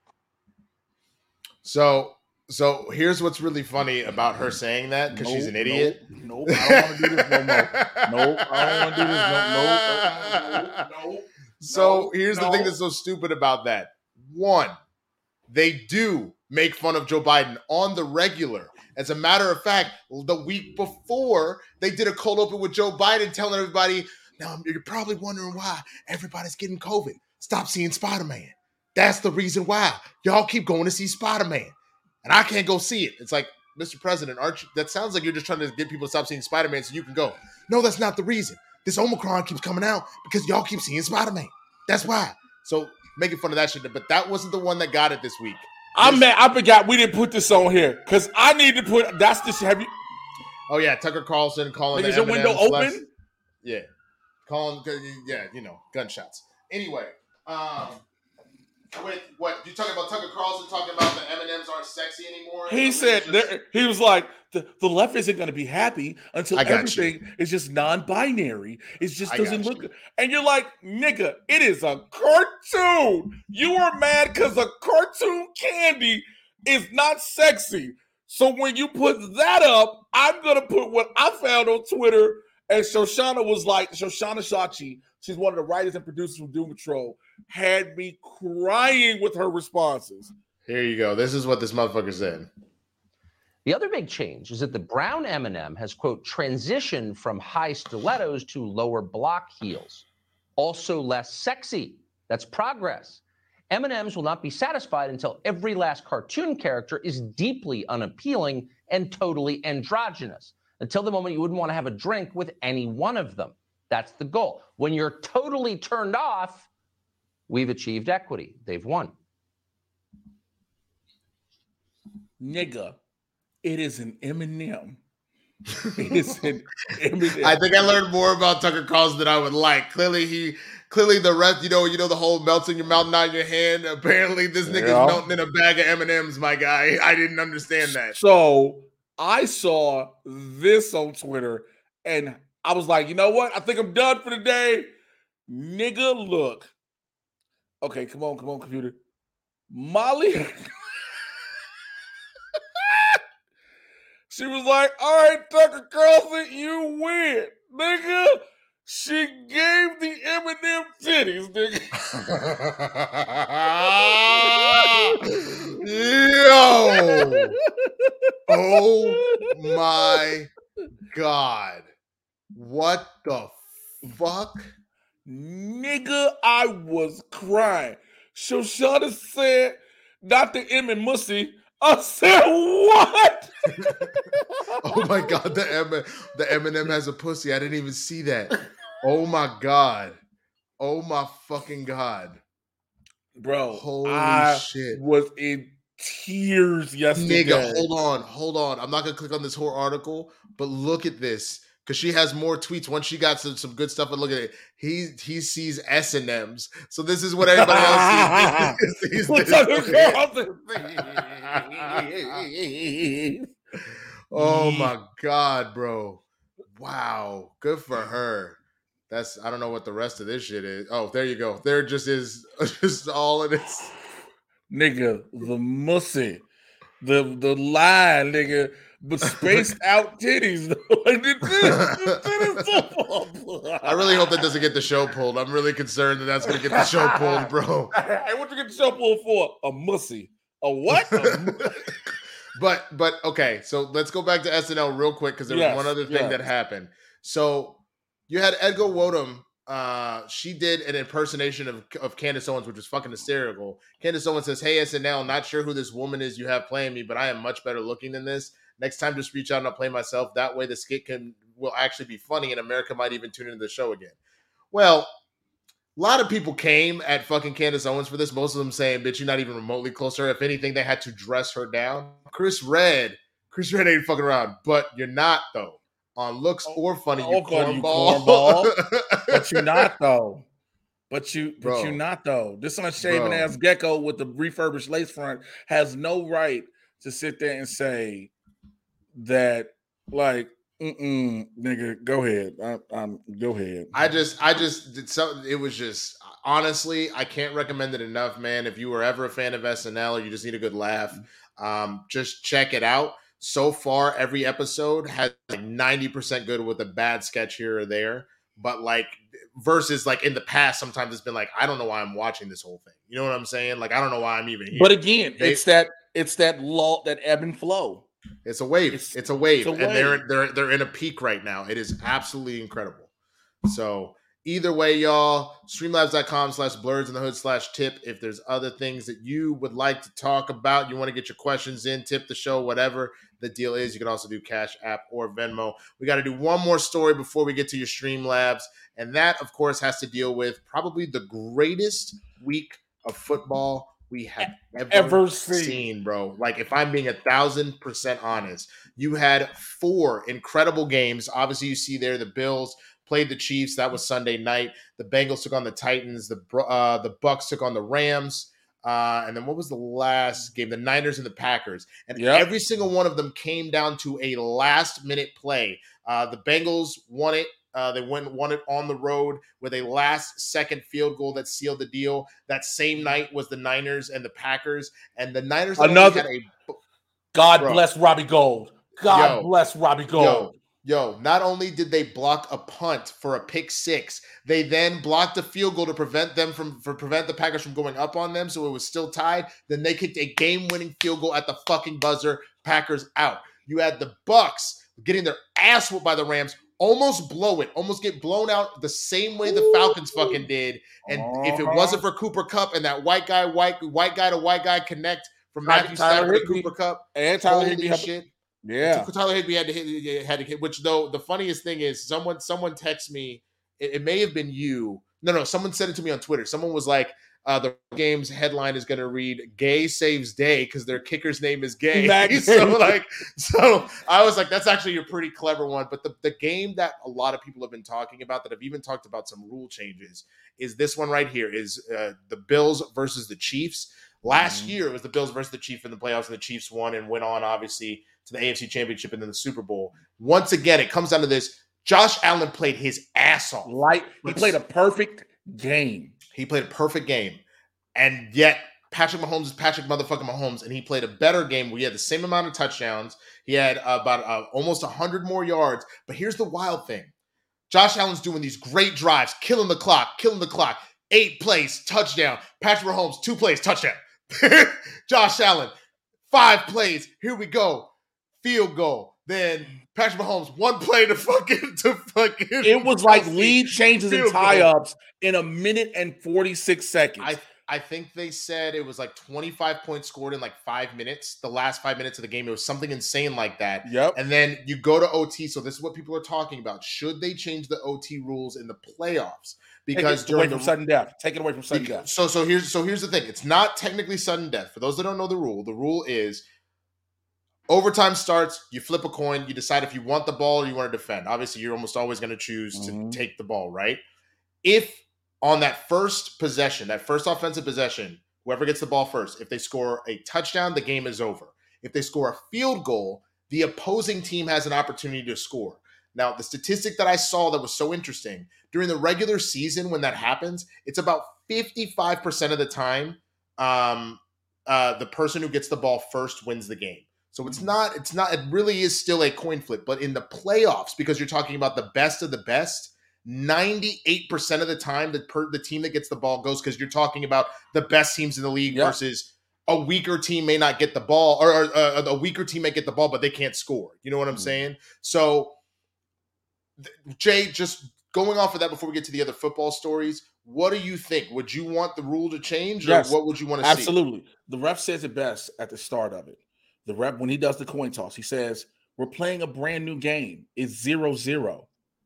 So here's what's really funny about her saying that, because she's an idiot. Nope, I don't want to do this no more. Nope, I don't want to do this no. So here's the thing that's so stupid about that. One, they do make fun of Joe Biden on the regular. As a matter of fact, the week before, they did a cold open with Joe Biden telling everybody, now you're probably wondering why everybody's getting COVID. Stop seeing Spider-Man. That's the reason why. Y'all keep going to see Spider-Man. And I can't go see it. It's like, Mr. President, aren't you? That sounds like you're just trying to get people to stop seeing Spider-Man so you can go. No, that's not the reason. This Omicron keeps coming out because y'all keep seeing Spider-Man. That's why. So making fun of that shit. But that wasn't the one that got it this week. I'm mad. I forgot we didn't put this on here because I need to put. That's the. Have you? Oh yeah, Tucker Carlson calling. Is your window open? Yeah, calling. Yeah, gunshots. Anyway, wait, what? You talking about Tucker Carlson talking about the M&Ms aren't sexy anymore? He said he was like the left isn't going to be happy until everything is just non-binary. It just doesn't look good. And you're like, nigga, it is a cartoon. You are mad because a cartoon candy is not sexy. So when you put that up, I'm going to put what I found on Twitter. And Shoshana was like, Shoshana Shachi, she's one of the writers and producers from Doom Patrol, had me crying with her responses. Here you go. This is what this motherfucker said. The other big change is that the brown M&M has, quote, transitioned from high stilettos to lower block heels. Also less sexy. That's progress. M&Ms will not be satisfied until every last cartoon character is deeply unappealing and totally androgynous. Until the moment you wouldn't want to have a drink with any one of them. That's the goal. When you're totally turned off, we've achieved equity. They've won. Nigga, it is an M&M. It is an M&M. I think I learned more about Tucker Carlson than I would like. Clearly the rest, you know the whole melts in your mouth, not in your hand. Apparently this nigga's melting in a bag of M&Ms, my guy. I didn't understand that. So I saw this on Twitter and I was like, you know what? I think I'm done for the day. Nigga, look. Okay, come on, computer. Molly. She was like, all right, Tucker Carlson, you win. Nigga, she gave the M&M titties, nigga. Yo. Oh my God. What the fuck? Nigga, I was crying. Shoshana said, not the M and Mussy. I said, what? Oh my God, the M&M has a pussy. I didn't even see that. Oh my God. Oh my fucking God. Bro, holy shit. Was in tears yesterday. Nigga, hold on. I'm not gonna click on this whole article, but look at this. Because she has more tweets. Once she got some good stuff, and look at it. He sees S&Ms. So this is what everybody else sees. Oh my God, bro. Wow. Good for her. I don't know what the rest of this shit is. Oh, there you go. There just is just all of this. Nigga, the mussy. The line, nigga. But spaced out titties, though. I really hope that doesn't get the show pulled. I'm really concerned that's going to get the show pulled, bro. Hey, what you get the show pulled for? A mussy. A what? But okay, so let's go back to SNL real quick because there was one other thing that happened. So you had Edgar Woodham. She did an impersonation of Candace Owens, which was fucking hysterical. Candace Owens says, "Hey SNL, not sure who this woman is you have playing me, but I am much better looking than this. Next time, just reach out and I'll play myself. That way the skit will actually be funny and America might even tune into the show again." Well, a lot of people came at fucking Candace Owens for this. Most of them saying, bitch, you're not even remotely close to her. If anything, they had to dress her down. Chris Redd ain't fucking around, but you're not, though. On looks or funny, you cornball. But you're not, though. But you're not, though. This unshaven ass gecko with the refurbished lace front has no right to sit there and say that, like, nigga, go ahead. Go ahead. I just did something. It was just, honestly, I can't recommend it enough, man. If you were ever a fan of SNL or you just need a good laugh, just check it out. So far, every episode has like 90% good with a bad sketch here or there. But like, versus like in the past, sometimes it's been like, I don't know why I'm watching this whole thing. You know what I'm saying? Like, I don't know why I'm even here. But again, it's that lull, that ebb and flow. It's a wave. It's a wave. And they're in a peak right now. It is absolutely incredible. So either way, y'all, streamlabs.com/blurredsinthehood/tip. If there's other things that you would like to talk about, you want to get your questions in, tip the show, whatever the deal is. You can also do Cash App or Venmo. We got to do one more story before we get to your Streamlabs. And that, of course, has to deal with probably the greatest week of football we have ever seen, bro. Like, if I'm being 1,000% honest, you had 4 incredible games. Obviously, you see there the Bills played the Chiefs. That was Sunday night. The Bengals took on the Titans. The Bucks took on the Rams. And then what was the last game? The Niners and the Packers. And every single one of them came down to a last-minute play. The Bengals won it. They won it on the road with a last-second field goal that sealed the deal. That same night was the Niners and the Packers. And the Niners bless Robbie Gould. Bless Robbie Gould. Yo, not only did they block a punt for a pick 6, they then blocked a field goal to prevent the Packers from going up on them, so it was still tied. Then they kicked a game-winning field goal at the fucking buzzer. Packers out. You had the Bucks getting their ass whooped by the Rams, almost blow it, almost get blown out the same way the Falcons fucking did. And if it wasn't for Cooper Kupp and that white guy to white guy connect from Matthew Stafford to Cooper Kupp and Tyler Higbee shit. Yeah, Tyler Higbee had to hit. Which, though, the funniest thing is, someone texted me. It may have been you. No, someone said it to me on Twitter. Someone was like, "The game's headline is going to read Gay saves Day because their kicker's name is Gay." So I was like, "That's actually a pretty clever one." But the game that a lot of people have been talking about, that have even talked about some rule changes, is this one right here. Is the Bills versus the Chiefs. Last year, it was the Bills versus the Chiefs in the playoffs, and the Chiefs won and went on, obviously, to the AFC Championship and then the Super Bowl. Once again, it comes down to this. Josh Allen played his ass off. He played a perfect game. And yet, Patrick Mahomes is Patrick motherfucking Mahomes, and he played a better game where he had the same amount of touchdowns. He had about almost 100 more yards. But here's the wild thing. Josh Allen's doing these great drives, killing the clock. 8 plays, touchdown. Patrick Mahomes, 2 plays, touchdown. Josh Allen, 5 plays, here we go. Field goal. Then Patrick Mahomes, 1 play to fucking. It was like lead changes and tie-ups in 1 and 46 seconds. I think they said it was like 25 points scored in like 5 minutes. The last 5 minutes of the game, it was something insane like that. Yep. And then you go to OT. So this is what people are talking about. Should they change the OT rules in the playoffs? Because take it away from sudden death. So here's the thing. It's not technically sudden death. For those that don't know the rule is overtime starts, you flip a coin, you decide if you want the ball or you want to defend. Obviously, you're almost always going to choose to take the ball, right? If on that first possession, that first offensive possession, whoever gets the ball first, if they score a touchdown, the game is over. If they score a field goal, the opposing team has an opportunity to score. Now, the statistic that I saw that was so interesting, during the regular season when that happens, it's about 55% of the time the person who gets the ball first wins the game. So it really is still a coin flip. But in the playoffs, because you're talking about the best of the best, 98% of the time the team that gets the ball goes, because you're talking about the best teams in the league versus a weaker team may not get the ball, or a weaker team may get the ball, but they can't score. You know what I'm saying? So, Jay, just going off of that before we get to the other football stories, what do you think? Would you want the rule to change, or what would you want to see? Absolutely. The ref says it best at the start of it. The ref, when he does the coin toss, he says, "We're playing a brand new game. It's 0-0.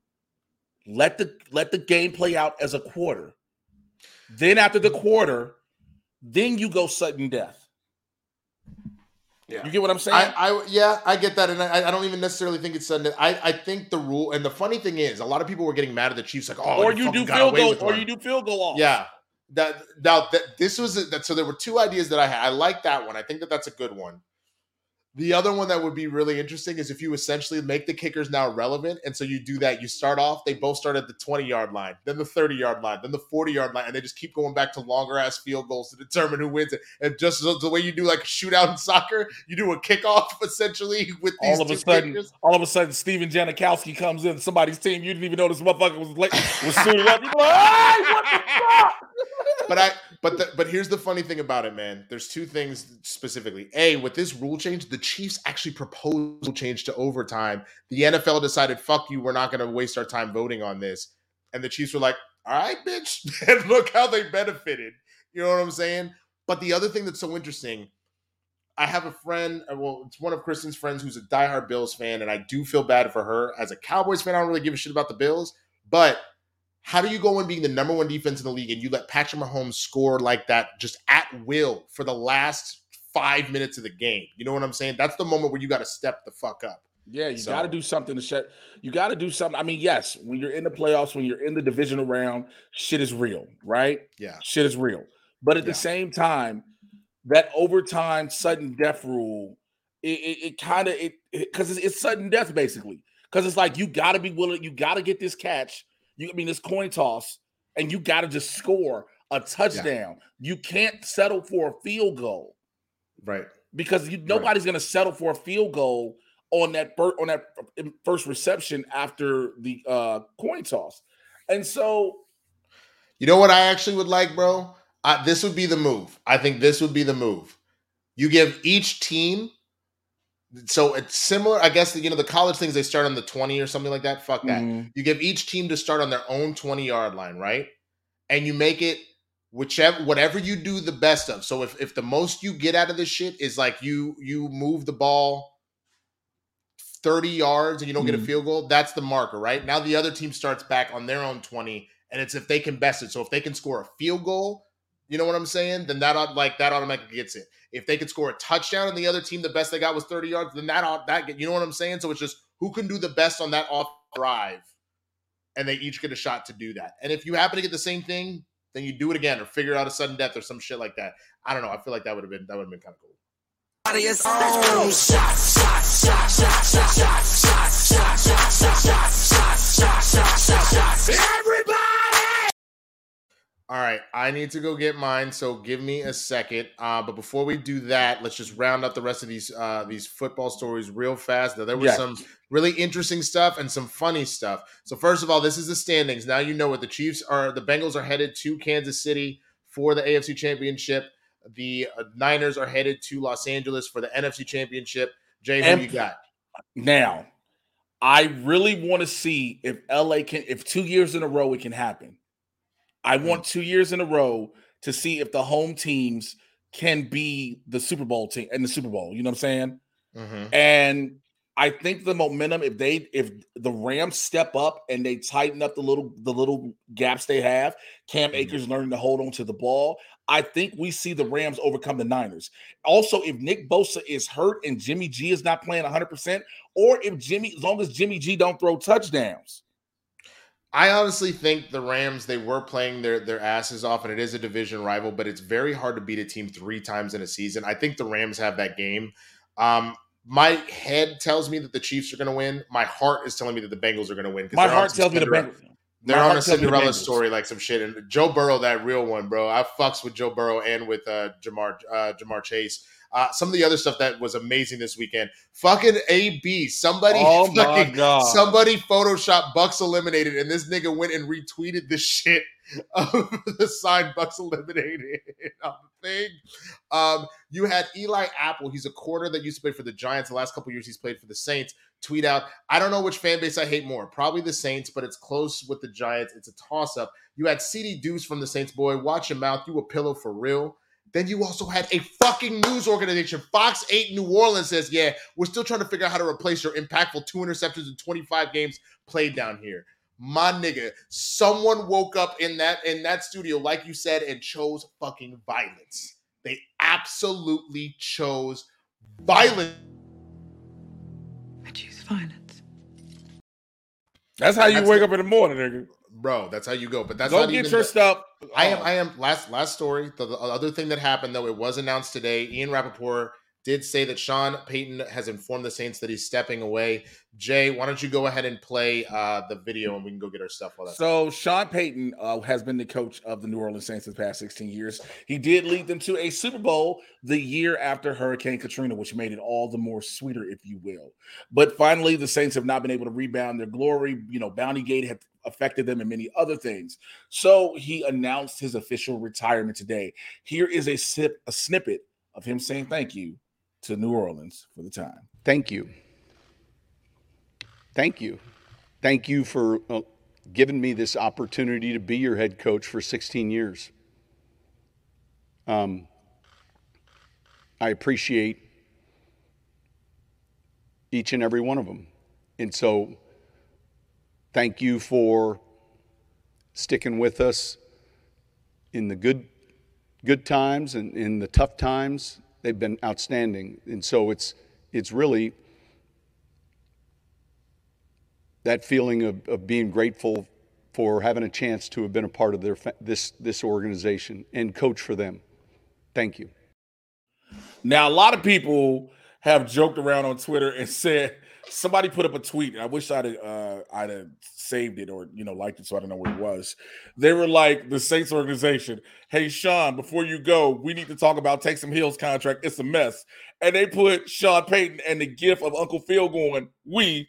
Let the game play out as a quarter. Then after the quarter, then you go sudden death." Yeah. You get what I'm saying? I get that, and I don't even necessarily think it's sudden death. I think the rule, and the funny thing is, a lot of people were getting mad at the Chiefs, like, "Oh, or you do field goal off." Yeah. So there were 2 ideas that I had. I like that one. I think that's a good one. The other one that would be really interesting is if you essentially make the kickers now relevant. And so you do that. You start off, they both start at the 20-yard line, then the 30-yard line, then the 40-yard line, and they just keep going back to longer-ass field goals to determine who wins it. And just the way you do like a shootout in soccer, you do a kickoff essentially with these kickers. All of a sudden, Steven Janikowski comes in, somebody's team. You didn't even know this motherfucker was suited up. You're like, "Hey, what the fuck?" But here's the funny thing about it, man. There's two things specifically. A, with this rule change, the Chiefs actually proposed a change to overtime. The NFL decided, fuck you, we're not going to waste our time voting on this. And the Chiefs were like, all right, bitch. And look how they benefited. You know what I'm saying? But the other thing that's so interesting, I have a friend, well, it's one of Kristen's friends who's a diehard Bills fan, and I do feel bad for her. As a Cowboys fan, I don't really give a shit about the Bills, but how do you go in being the number one defense in the league and you let Patrick Mahomes score like that just at will for the last 5 minutes of the game? You know what I'm saying? That's the moment where you got to step the fuck up. Yeah, you got to do something to shut. You got to do something. I mean, yes, when you're in the playoffs, when you're in the divisional round, shit is real, right? Yeah. Shit is real. But at the same time, that overtime sudden death rule, it kind of, because it's sudden death basically. Because it's like you got to be willing, you got to get this catch. This coin toss, and you got to just score a touchdown. Yeah. You can't settle for a field goal, right? Because nobody's going to settle for a field goal on that first reception after the coin toss. And so, you know what I actually would like, bro? This would be the move. I think this would be the move. You give each team. So it's similar, I guess, the college things, they start on the 20 or something like that. Fuck that. Mm-hmm. You give each team to start on their own 20-yard line, right? And you make it whatever you do the best of. So if the most you get out of this shit is like you move the ball 30 yards and you don't get a field goal, that's the marker, right? Now the other team starts back on their own 20, and it's if they can best it. So if they can score a field goal, you know what I'm saying? Then that automatically gets it. If they could score a touchdown and the other team, the best they got was 30 yards, then that you know what I'm saying? So it's just who can do the best on that off drive, and they each get a shot to do that. And if you happen to get the same thing, then you do it again or figure out a sudden death or some shit like that. I don't know. I feel like that would have been kind of cool. Everybody! All right, I need to go get mine, so give me a second. But before we do that, let's just round up the rest of these football stories real fast. Now, there was some really interesting stuff and some funny stuff. So first of all, this is the standings. Now you know what the Bengals are headed to Kansas City for the AFC Championship. The Niners are headed to Los Angeles for the NFC Championship. Jay, who you got? Now, I really want to see if if 2 years in a row it can happen. I want 2 years in a row to see if the home teams can be the Super Bowl team in the Super Bowl. You know what I'm saying? Mm-hmm. And I think the momentum, if the Rams step up and they tighten up the little gaps they have, Cam Akers learning to hold on to the ball, I think we see the Rams overcome the Niners. Also, if Nick Bosa is hurt and Jimmy G is not playing 100%, or as long as Jimmy G don't throw touchdowns. I honestly think the Rams, they were playing their asses off, and it is a division rival, but it's very hard to beat a team 3 times in a season. I think the Rams have that game. My head tells me that the Chiefs are going to win. My heart is telling me that the Bengals are going to win. My heart tells me the Bengals. They're on a Cinderella story, like some shit. And Joe Burrow, that real one, bro. I fucks with Joe Burrow and with Jamar Chase. Some of the other stuff that was amazing this weekend. Fucking AB. Somebody photoshopped Bucks eliminated, and this nigga went and retweeted the shit of the sign Bucks eliminated on the thing. You had Eli Apple. He's a corner that used to play for the Giants. The last couple of years he's played for the Saints. Tweet out, I don't know which fan base I hate more. Probably the Saints, but it's close with the Giants. It's a toss-up. You had CD Deuce from the Saints, boy. Watch your mouth. You a pillow for real. Then you also had a fucking news organization, Fox 8 New Orleans, says, yeah, we're still trying to figure out how to replace your impactful 2 interceptions in 25 games played down here. My nigga, someone woke up in that studio, like you said, and chose fucking violence. They absolutely chose violence. I choose violence. That's how you wake up in the morning, nigga. Bro, that's how you go. But that's go not get even your stuff. I am. Last story. The other thing that happened, though, it was announced today. Ian Rappaport did say that Sean Payton has informed the Saints that he's stepping away. Jay, why don't you go ahead and play the video and we can go get our stuff. So Sean Payton has been the coach of the New Orleans Saints the past 16 years. He did lead them to a Super Bowl the year after Hurricane Katrina, which made it all the more sweeter, if you will. But finally, the Saints have not been able to rebound their glory. You know, Bountygate had affected them in many other things. So he announced his official retirement today. Here is a snippet of him saying thank you to New Orleans for the time. Thank you. Thank you. Thank you for giving me this opportunity to be your head coach for 16 years. I appreciate each and every one of them. And so thank you for sticking with us in the good times and in the tough times. They've been outstanding. And so it's really that feeling of being grateful for having a chance to have been a part of this organization and coach for them. Thank you. Now, a lot of people have joked around on Twitter and said, somebody put up a tweet. I wish I'd have saved it or liked it, so I don't know where it was. They were like, the Saints organization, hey Sean, before you go, we need to talk about Taysom Hill's contract. It's a mess. And they put Sean Payton and the gif of Uncle Phil going, we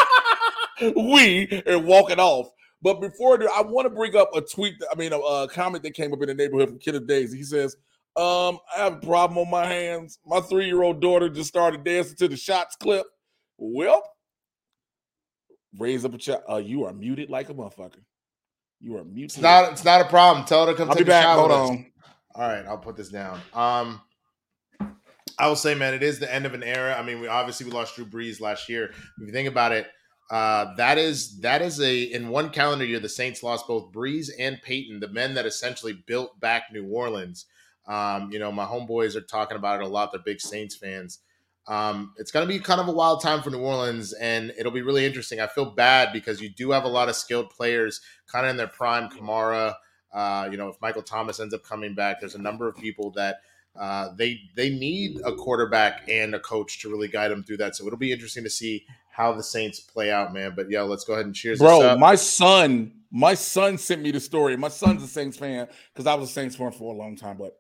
and walking off. But before that, I want to bring up a comment that came up in the neighborhood from Kid of Days. He says, I have a problem on my hands. My 3-year-old daughter just started dancing to the Shots clip. Well, raise up a child. You are muted like a motherfucker. You are muted. It's not a problem. Tell her to come take a shower. Hold on. All right, I'll put this down. I will say, man, it is the end of an era. I mean, we lost Drew Brees last year. If you think about it, that is in one calendar year, the Saints lost both Brees and Peyton, the men that essentially built back New Orleans. My homeboys are talking about it a lot. They're big Saints fans. It's going to be kind of a wild time for New Orleans, and it'll be really interesting. I feel bad because you do have a lot of skilled players kind of in their prime. Kamara, if Michael Thomas ends up coming back, there's a number of people that they need a quarterback and a coach to really guide them through that. So it'll be interesting to see how the Saints play out, man. But yeah, let's go ahead and cheers. Bro, this up. my son sent me the story. My son's a Saints fan because I was a Saints fan for a long time, but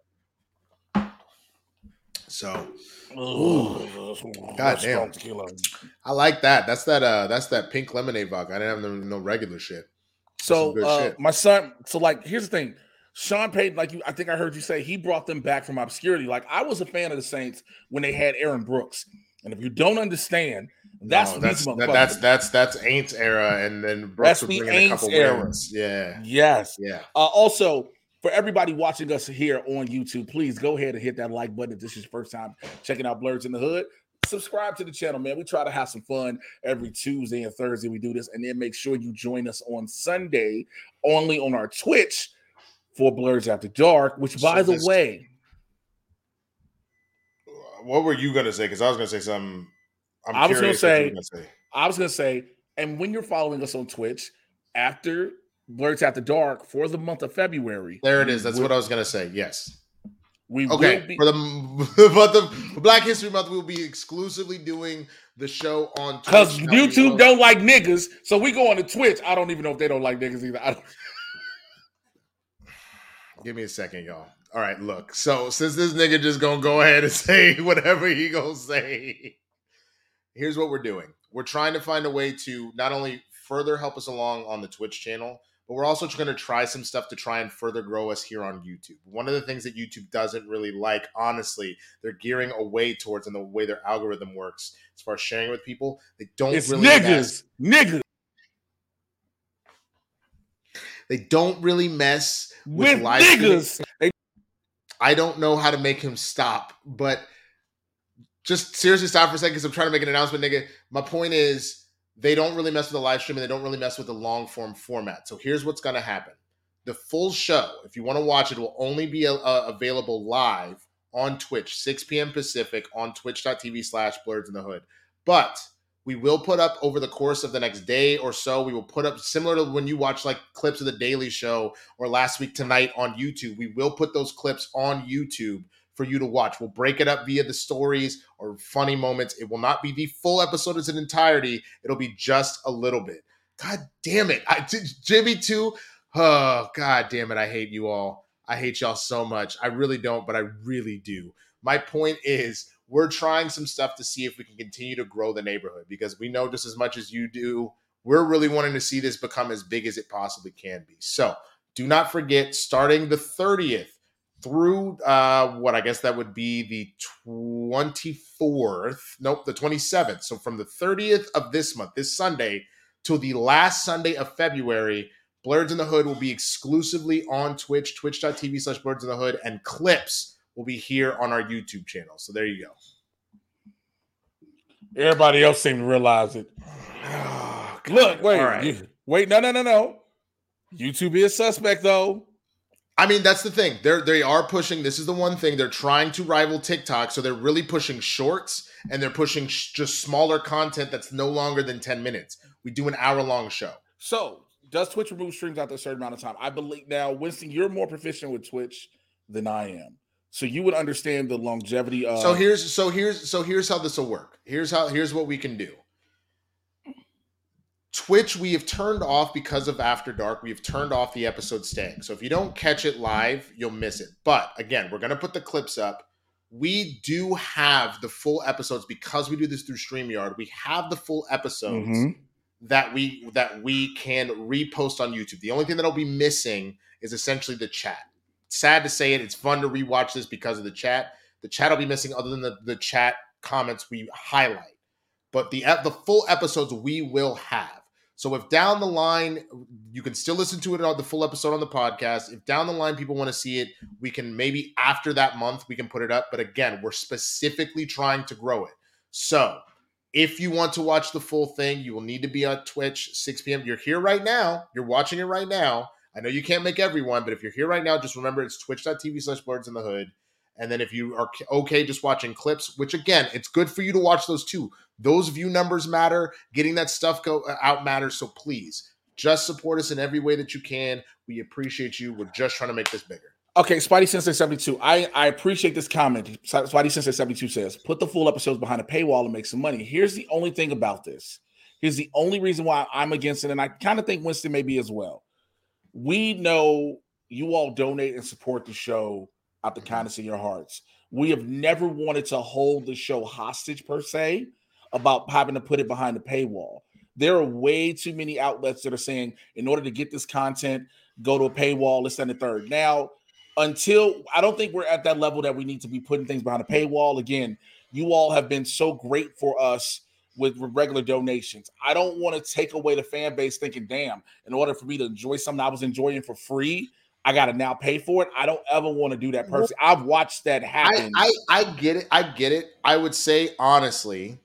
so God damn. I like that. That's that pink lemonade vodka. I didn't have no regular shit. So my son, here's the thing. Sean Payton, I think I heard you say he brought them back from obscurity. Like, I was a fan of the Saints when they had Aaron Brooks. And if you don't understand, that's Aints era, and then Brooks that's the Aints era. Wins. Yeah. Yes. Yeah. Also, for everybody watching us here on YouTube, please go ahead and hit that like button if this is your first time checking out Blurs in the Hood. Subscribe to the channel, man. We try to have some fun every Tuesday and Thursday. We do this, and then make sure you join us on Sunday only on our Twitch for Blurs After Dark, which, by the way, what were you going to say? Because I was going to say something. I was going to say, and when you're following us on Twitch, after Blurs After Dark for the month of February. There it is. That's what I was going to say. Yes. We for Black History Month, we'll be exclusively doing the show on Twitch. Because YouTube don't like niggas, so we go on to Twitch. I don't even know if they don't like niggas either. Give me a second, y'all. All right, look. So since this nigga just gonna go ahead and say whatever he gonna say, here's what we're doing. We're trying to find a way to not only further help us along on the Twitch channel, but we're also going to try some stuff to try and further grow us here on YouTube. One of the things that YouTube doesn't really like, honestly, they're gearing away towards, and the way their algorithm works as far as sharing with people, they don't really niggas. They don't really mess with live niggas. I don't know how to make him stop, but just seriously stop for a second because I'm trying to make an announcement, nigga. My point is, they don't really mess with the live stream, and they don't really mess with the long form format. So here's what's going to happen. The full show, if you want to watch it, will only be available live on Twitch, 6 p.m. Pacific on twitch.tv/blurredsinthehood. But we will put up over the course of the next day or so, we will put up, similar to when you watch like clips of The Daily Show or Last Week Tonight on YouTube, we will put those clips on YouTube for you to watch. We'll break it up via the stories or funny moments. It will not be the full episode as an entirety. It'll be just a little bit. God damn it. Jimmy too. Oh, God damn it. I hate you all. I hate y'all so much. I really don't, but I really do. My point is, we're trying some stuff to see if we can continue to grow the neighborhood, because we know just as much as you do, We're really wanting to see this become as big as it possibly can be. So do not forget, starting the 30th through what I guess that would be the 24th. Nope, the 27th. So from the 30th of this month, this Sunday, till the last Sunday of February, Blurs in the Hood will be exclusively on Twitch, twitch.tv/blurredsinthehood, and clips will be here on our YouTube channel. So there you go. Everybody else seemed to realize it. Look, wait, right. Wait, no. YouTube is suspect, though. I mean, that's the thing. They are pushing. This is the one thing. They're trying to rival TikTok, so they're really pushing shorts, and they're pushing just smaller content that's no longer than 10 minutes. We do an hour-long show. So, does Twitch remove streams after a certain amount of time? I believe now, Winston, you're more proficient with Twitch than I am. So you would understand the longevity of. So here's how this will work. Here's what we can do. Twitch, we have turned off because of After Dark. We have turned off the episode staying. So if you don't catch it live, you'll miss it. But again, we're going to put the clips up. We do have the full episodes because we do this through StreamYard. We have the full episodes that we can repost on YouTube. The only thing that'll be missing is essentially the chat. Sad to say it. It's fun to rewatch this because of the chat. The chat will be missing other than the chat comments we highlight. But the full episodes we will have. So if down the line, you can still listen to it on the full episode on the podcast. If down the line people want to see it, we can maybe after that month, we can put it up. But again, we're specifically trying to grow it. So if you want to watch the full thing, you will need to be on Twitch, 6 p.m. You're here right now. You're watching it right now. I know you can't make everyone, but if you're here right now, just remember it's twitch.tv/blurredsinthehood. And then if you are okay just watching clips, which again, it's good for you to watch those too. Those view numbers matter. Getting that stuff out matters. So please, just support us in every way that you can. We appreciate you. We're just trying to make this bigger. Okay, Spidey Sensei 72. I appreciate this comment. Spidey Sensei 72 says, put the full episodes behind a paywall and make some money. Here's the only thing about this. Here's the only reason why I'm against it, and I kind of think Winston may be as well. We know you all donate and support the show out the kindness in your hearts. We have never wanted to hold the show hostage per se about having to put it behind the paywall. There are way too many outlets that are saying, in order to get this content, go to a paywall, this and the third. Now, until I don't think we're at that level that we need to be putting things behind a paywall. Again, you all have been so great for us with regular donations. I don't want to take away the fan base thinking, damn, in order for me to enjoy something I was enjoying for free, I got to now pay for it. I don't ever want to do that personally. I've watched that happen. I get it. I would say, honestly,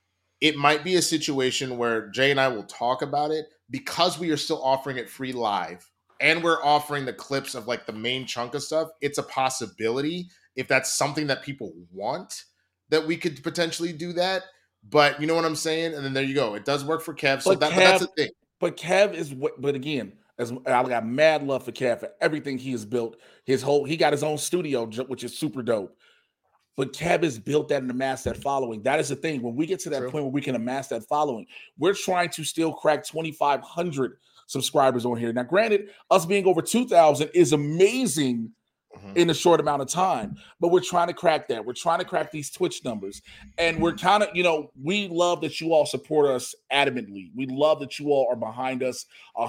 it might be a situation where Jay and I will talk about it because we are still offering it free live and we're offering the clips of like the main chunk of stuff. It's a possibility if that's something that people want that we could potentially do that. But you know what I'm saying? And then there you go. It does work for Kev. So that's the thing. But Kev is but again, as I got mad love for Kev for everything he has built. He got his own studio, which is super dope. But Kev has built that and amassed that following. That is the thing. When we get to that point where we can amass that following, we're trying to still crack 2,500 subscribers on here. Now, granted, us being over 2,000 is amazing in a short amount of time, but we're trying to crack that. We're trying to crack these Twitch numbers. And we're kind of, we love that you all support us adamantly. We love that you all are behind us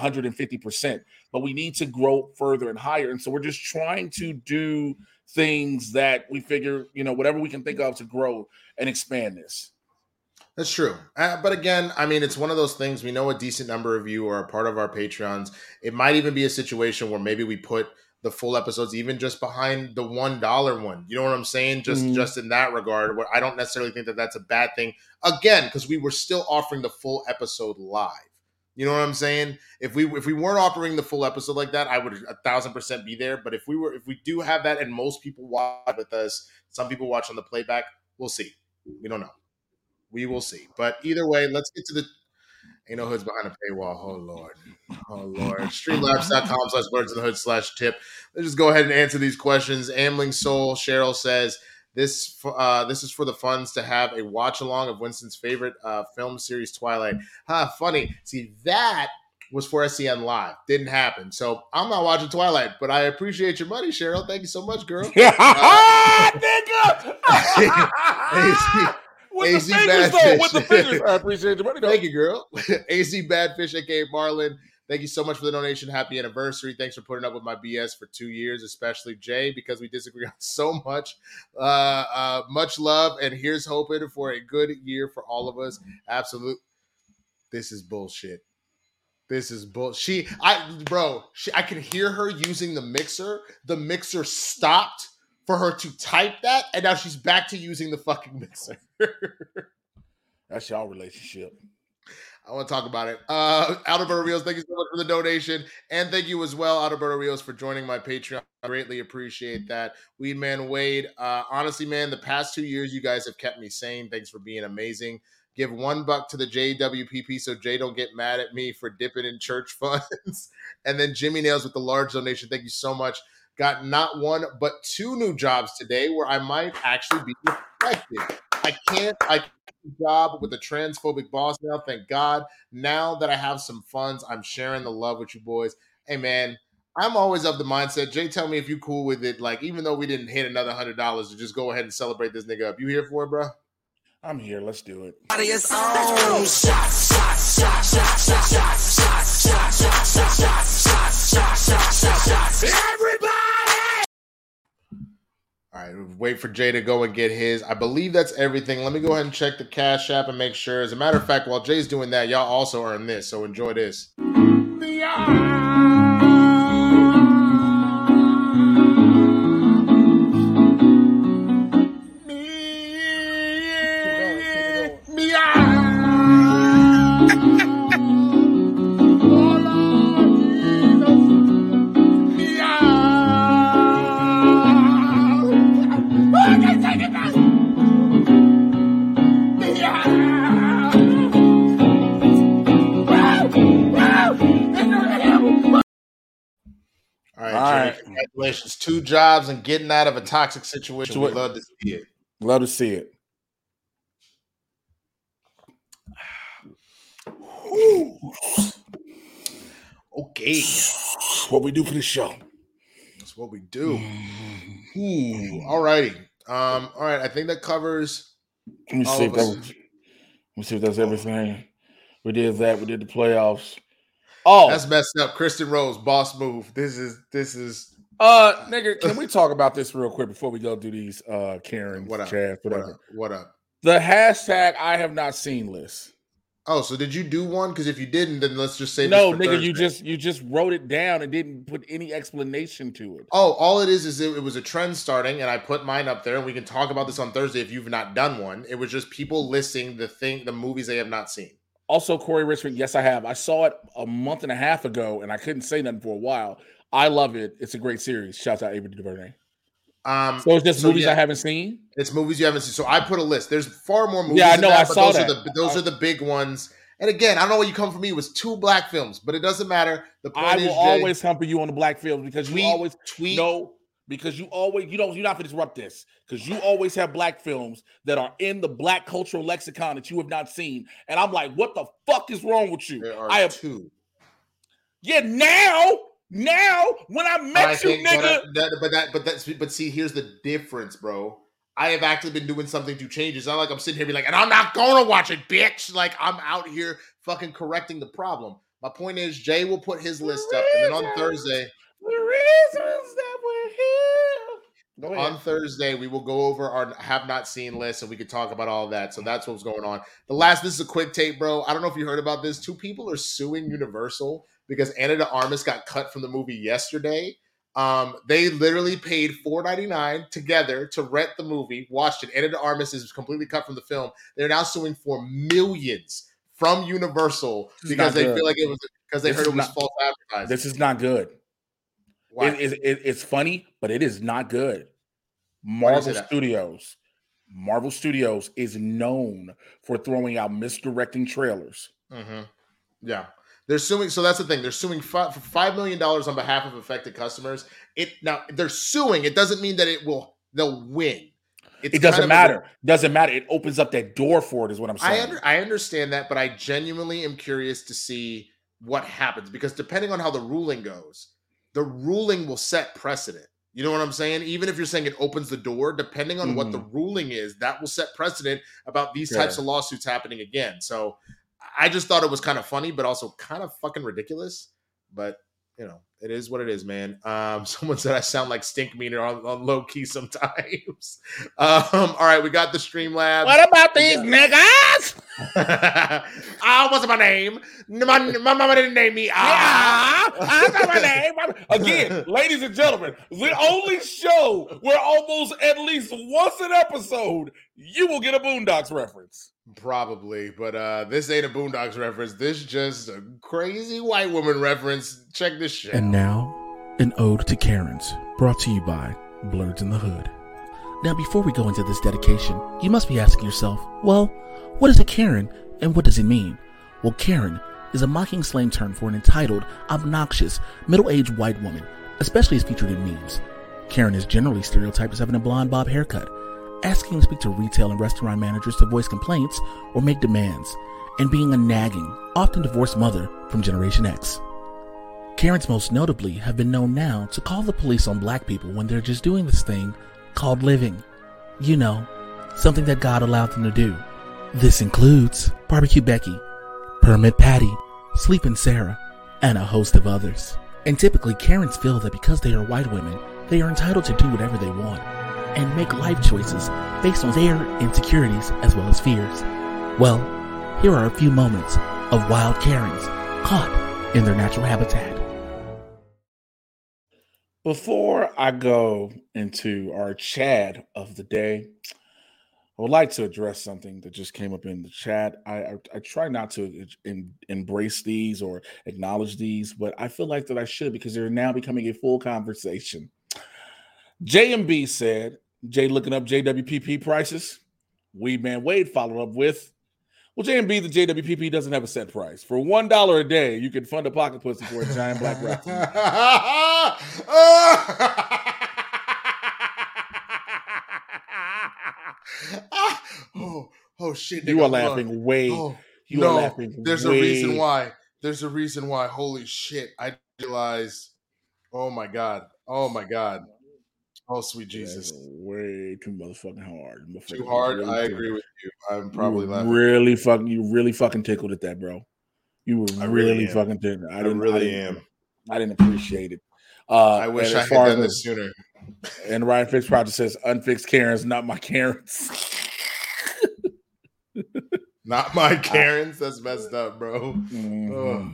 150%, but we need to grow further and higher. And so we're just trying to do things that we figure, whatever we can think of to grow and expand this. That's true. But again, I mean, it's one of those things. We know a decent number of you are a part of our Patreons. It might even be a situation where maybe we put the full episodes even just behind the $1 one. You know what I'm saying? Just in that regard, where I don't necessarily think that that's a bad thing. Again, because we were still offering the full episode live. You know what I'm saying? If we weren't offering the full episode like that, I would 1,000% be there. But if we do have that, and most people watch with us, some people watch on the playback, we'll see. We don't know. We will see. But either way, let's get to the Ain't No Hoods Behind a Paywall. Oh Lord. Streamlabs.com/blurredsinthehood/tip. Let's just go ahead and answer these questions. Ambling Soul Cheryl says, This is for the funds to have a watch along of Winston's favorite film series, Twilight. Funny. See, that was for SCN Live. Didn't happen. So I'm not watching Twilight, but I appreciate your money, Cheryl. Thank you so much, girl. Nigga! with the fingers, though. With the fingers. I appreciate your money, though. Thank you, girl. AZ Badfish, aka Marlon. Thank you so much for the donation. Happy anniversary. Thanks for putting up with my BS for 2 years, especially Jay, because we disagree on so much. Much love, and here's hoping for a good year for all of us. Absolute. This is bullshit. This is bullshit. I can hear her using the mixer. The mixer stopped for her to type that, and now she's back to using the fucking mixer. That's y'all relationship. I want to talk about it. Alberto Rios, thank you so much for the donation. And thank you as well, Alberto Rios, for joining my Patreon. I greatly appreciate that. Weedman Wade, honestly, man, the past 2 years, you guys have kept me sane. Thanks for being amazing. Give $1 to the JWPP so Jay don't get mad at me for dipping in church funds. And then Jimmy Nails with the large donation. Thank you so much. Got not one, but 2 new jobs today where I might actually be respected. I can't job with a transphobic boss now. Thank God. Now that I have some funds, I'm sharing the love with you boys. Hey, man, I'm always of the mindset. Jay, tell me if you cool with it. Like, even though we didn't hit another $100, to just go ahead and celebrate this nigga up. You here for it, bro? I'm here. Let's do it. Everybody! All right, wait for Jay to go and get his. I believe that's everything. Let me go ahead and check the Cash App and make sure. As a matter of fact, while Jay's doing that, y'all also earn this, so enjoy this. All right, Jay, congratulations. 2 jobs and getting out of a toxic situation. We love to see it. Love to see it. Okay. What we do for the show. That's what we do. All righty. All right. I think that covers. Let me see if that's everything. We did that. We did the playoffs. Oh, that's messed up. Kristen Rose, boss move. This is. Nigga, can we talk about this real quick before we go do these Karen, Chad, whatever? What up? The hashtag I have not seen list. Oh, so did you do one? Because if you didn't, then let's just say no, nigga. Thursday. You just wrote it down and didn't put any explanation to it. Oh, all it is it was a trend starting, and I put mine up there, and we can talk about this on Thursday if you've not done one. It was just people listing the movies they have not seen. Also, Corey Richmond, yes, I have. I saw it a month and a half ago, and I couldn't say nothing for a while. I love it. It's a great series. Shouts out Ava DuVernay. So it's just movies I haven't seen? It's movies you haven't seen. So I put a list. There's far more movies. Yeah, I know. I saw that. Those are the big ones. And again, I don't know where you come from me. It was 2 black films, but it doesn't matter. The point I will always come for you on the black films because you always tweet. No, because you're not going to disrupt this because you always have black films that are in the black cultural lexicon that you have not seen. And I'm like, what the fuck is wrong with you? I have 2. Yeah, now, when I met you, nigga. But see, here's the difference, bro. I have actually been doing something to change. It's not like I'm sitting here be like, and I'm not going to watch it, bitch. Like, I'm out here fucking correcting the problem. My point is, Jay will put his list up, and then on Thursday, the reasons that we're here. On Thursday, we will go over our have not seen list, and we could talk about all this. So that's what's going on. This is a quick tape, bro. I don't know if you heard about this. 2 people are suing Universal because Ana de Armas got cut from the movie yesterday. They literally paid $4.99 together to rent the movie, watched it. Ana de Armas is completely cut from the film. They're now suing for millions from Universal because they feel like it was because they heard it was false advertising. This is not good. It's funny, but it is not good. Marvel Studios is known for throwing out misdirecting trailers. Mm-hmm. Yeah. They're suing. So that's the thing. They're suing for $5 million on behalf of affected customers. Now they're suing. It doesn't mean that they'll win. It doesn't matter. Doesn't matter. It opens up that door for it is what I'm saying. I understand that, but I genuinely am curious to see what happens because depending on how the ruling goes, the ruling will set precedent. You know what I'm saying? Even if you're saying it opens the door, depending on what the ruling is, that will set precedent about these types of lawsuits happening again. So I just thought it was kind of funny, but also kind of fucking ridiculous. But, you know, it is what it is, man. Someone said I sound like Stink Meaner on low key sometimes. All right, we got the Streamlabs. What about these niggas? What's my name? My mama didn't name me. That's not my name. Again, ladies and gentlemen, the only show where almost at least once an episode you will get a Boondocks reference. Probably, but this ain't a Boondocks reference. This just a crazy white woman reference. Check this shit. And now, an ode to Karens, brought to you by Blurs in the Hood. Now, before we go into this dedication, you must be asking yourself, well, what is a Karen and what does it mean? Well, Karen is a mocking slang term for an entitled, obnoxious, middle-aged white woman, especially as featured in memes. Karen is generally stereotyped as having a blonde bob haircut, asking to speak to retail and restaurant managers to voice complaints or make demands, and being a nagging, often divorced mother from Generation X. Karens most notably have been known now to call the police on black people when they're just doing this thing called living. You know, something that God allowed them to do. This includes Barbecue Becky, Permit Patty, Sleepin' Sarah, and a host of others. And typically Karens feel that because they are white women, they are entitled to do whatever they want and make life choices based on their insecurities as well as fears. Well, here are a few moments of wild Karens caught in their natural habitat. Before I go into our Chad of the day, I would like to address something that just came up in the chat. I try not to embrace these or acknowledge these, but I feel like that I should because they're now becoming a full conversation. JMB said, Jay looking up JWPP prices. Weedman Wade followed up with, well, JMB, the JWPP doesn't have a set price. For $1 a day, you can fund a pocket pussy for a giant black rat. Oh shit! You are laughing way. You are laughing. There's a reason why. There's a reason why. Holy shit! I realized. Oh my god. Oh my god. Oh sweet Jesus! Way too motherfucking hard. Too hard. Really I agree with you. I'm probably laughing. You really fucking tickled at that, bro. You were really fucking tickled. I didn't appreciate it. I wish I had done this sooner. And Ryan Fix Project says, "Unfixed Karens, not my Karens." Not my Karens. That's messed up, bro. Mm-hmm.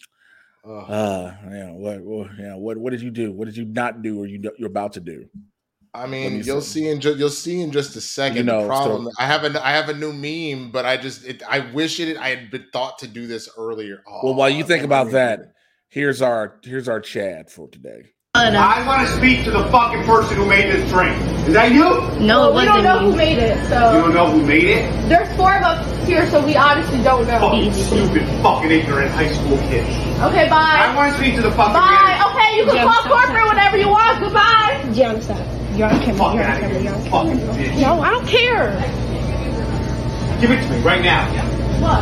What did you do? What did you not do, or you're about to do? I mean, you'll see in just a second. The problem, I have a new meme, but I wish I had been thought to do this earlier. Well, while you think about that, here's our Chad for today. I want to speak to the fucking person who made this drink. Is that you? No, we don't know who made it. So you don't know who made it? There's 4 of us here, so we honestly don't know. Fucking stupid, fucking ignorant high school kids. Okay, bye. I want to speak to the fucking. Bye. Okay, you can call corporate whenever you want. Goodbye. Jam, stop. You're on camera. You're on camera. You're on camera. Fucking bitch. No, I don't care. Give it to me right now. What?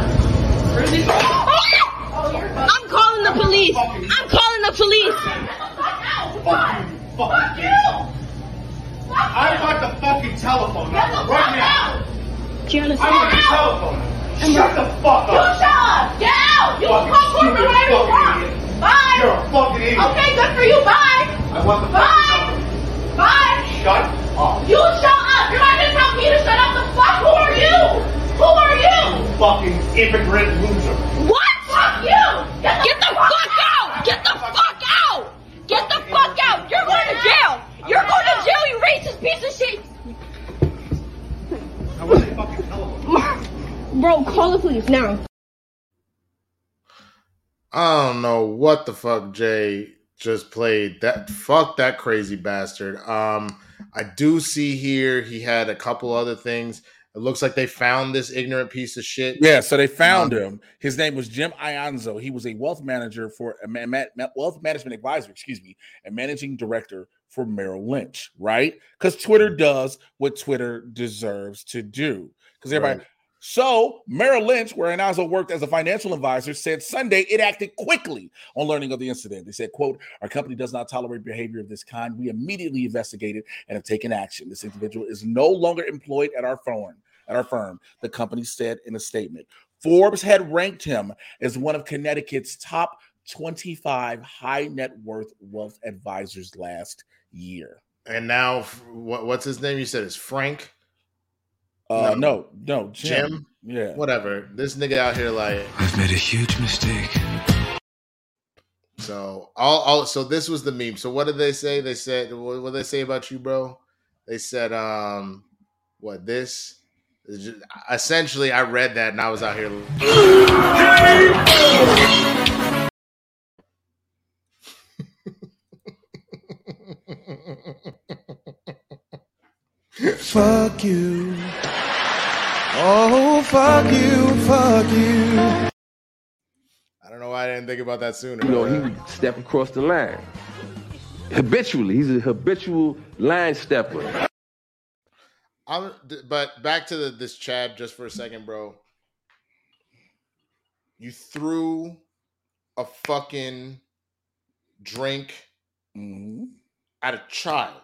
I'm calling the police. I'm calling the police. Fuck you! I want the fucking telephone number right now. Gianna, I want the telephone number. Shut the fuck up. You shut up. Get out. You can call corporate whenever you want. Bye. You're a fucking idiot. Okay, good for you. Bye. I want the Bye. Bye. Shut up. You shut up. You're not gonna tell me to shut up. The fuck? Who are you? Who are you? Fucking immigrant loser. What? Fuck you. Get the fuck out. Get the fuck out. Get the fuck out! You're going to jail! You're going to jail, you racist piece of shit! I want the fucking telephone. Bro, call the police now. I don't know what the fuck Jay just played. That fuck that crazy bastard. I do see here he had a couple other things. It looks like they found this ignorant piece of shit. Yeah, so they found him. His name was Jim Ianzo. He was a wealth manager for wealth management advisor, and managing director for Merrill Lynch, right? Because Twitter does what Twitter deserves to do. Because everybody, So Merrill Lynch, where Inazo worked as a financial advisor, said Sunday it acted quickly on learning of the incident. They said, quote, "Our company does not tolerate behavior of this kind. We immediately investigated and have taken action. This individual is no longer employed at our firm, the company said in a statement. Forbes had ranked him as one of Connecticut's top 25 high net worth wealth advisors last year. And now, what's his name? You said it's Frank? No, Jim? Yeah. Whatever. This nigga out here like, I've made a huge mistake. So so this was the meme. So what did they say? They said, what did they say about you, bro? They said, this? Essentially, I read that and I was out here. Fuck you. Oh, fuck you, fuck you. I don't know why I didn't think about that sooner. You know, he would step across the line. Habitually. He's a habitual line stepper. But back to this Chad just for a second, bro. You threw a fucking drink at a child.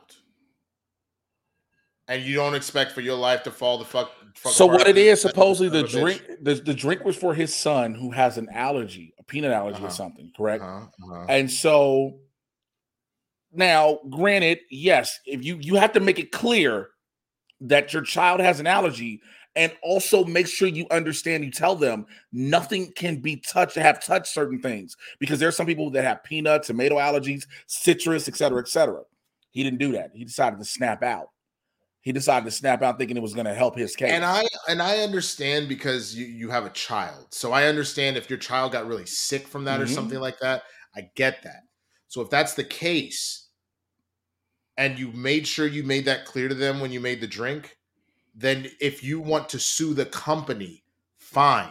And you don't expect for your life to fall the fuck So apart. what it is, supposedly the drink was for his son who has an allergy, a peanut allergy or something, correct? And so now, granted, yes, if you have to make it clear that your child has an allergy, and also make sure you understand, you tell them nothing can be touched, have touched certain things, because there's some people that have peanut, tomato allergies, citrus, et cetera, et cetera. He didn't do that. He decided to snap out. Thinking it was going to help his case. And I understand because you have a child. So I understand if your child got really sick from that or something like that. I get that. So if that's the case, and you made sure you made that clear to them when you made the drink, then if you want to sue the company, fine.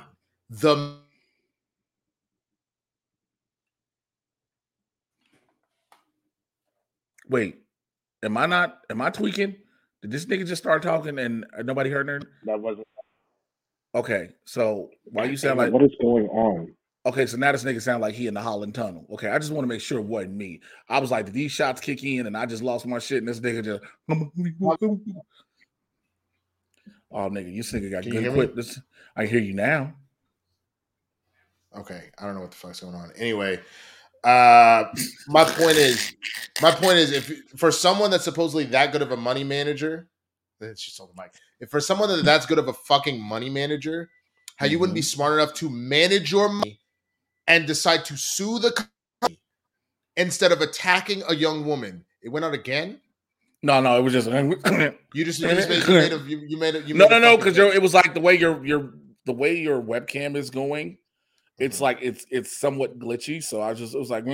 Wait, am I tweaking? Did this nigga just start talking and nobody heard her? That wasn't. Okay, so why you sound like what is going on? Okay, so now this nigga sound like he in the Holland Tunnel. Okay, I just want to make sure it wasn't me. I was like, did these shots kick in and I just lost my shit and this nigga just oh nigga, this nigga got good equipment. I hear you now. Okay, I don't know what the fuck's going on. Anyway, my point is if for someone that's supposedly that good of a money manager, she told the mic. If for someone that's good of a fucking money manager, how you wouldn't be smart enough to manage your money and decide to sue the company instead of attacking a young woman? It went out again. No, it was just you made it. No, because it was like the way your webcam is going. It's like it's somewhat glitchy. So it was like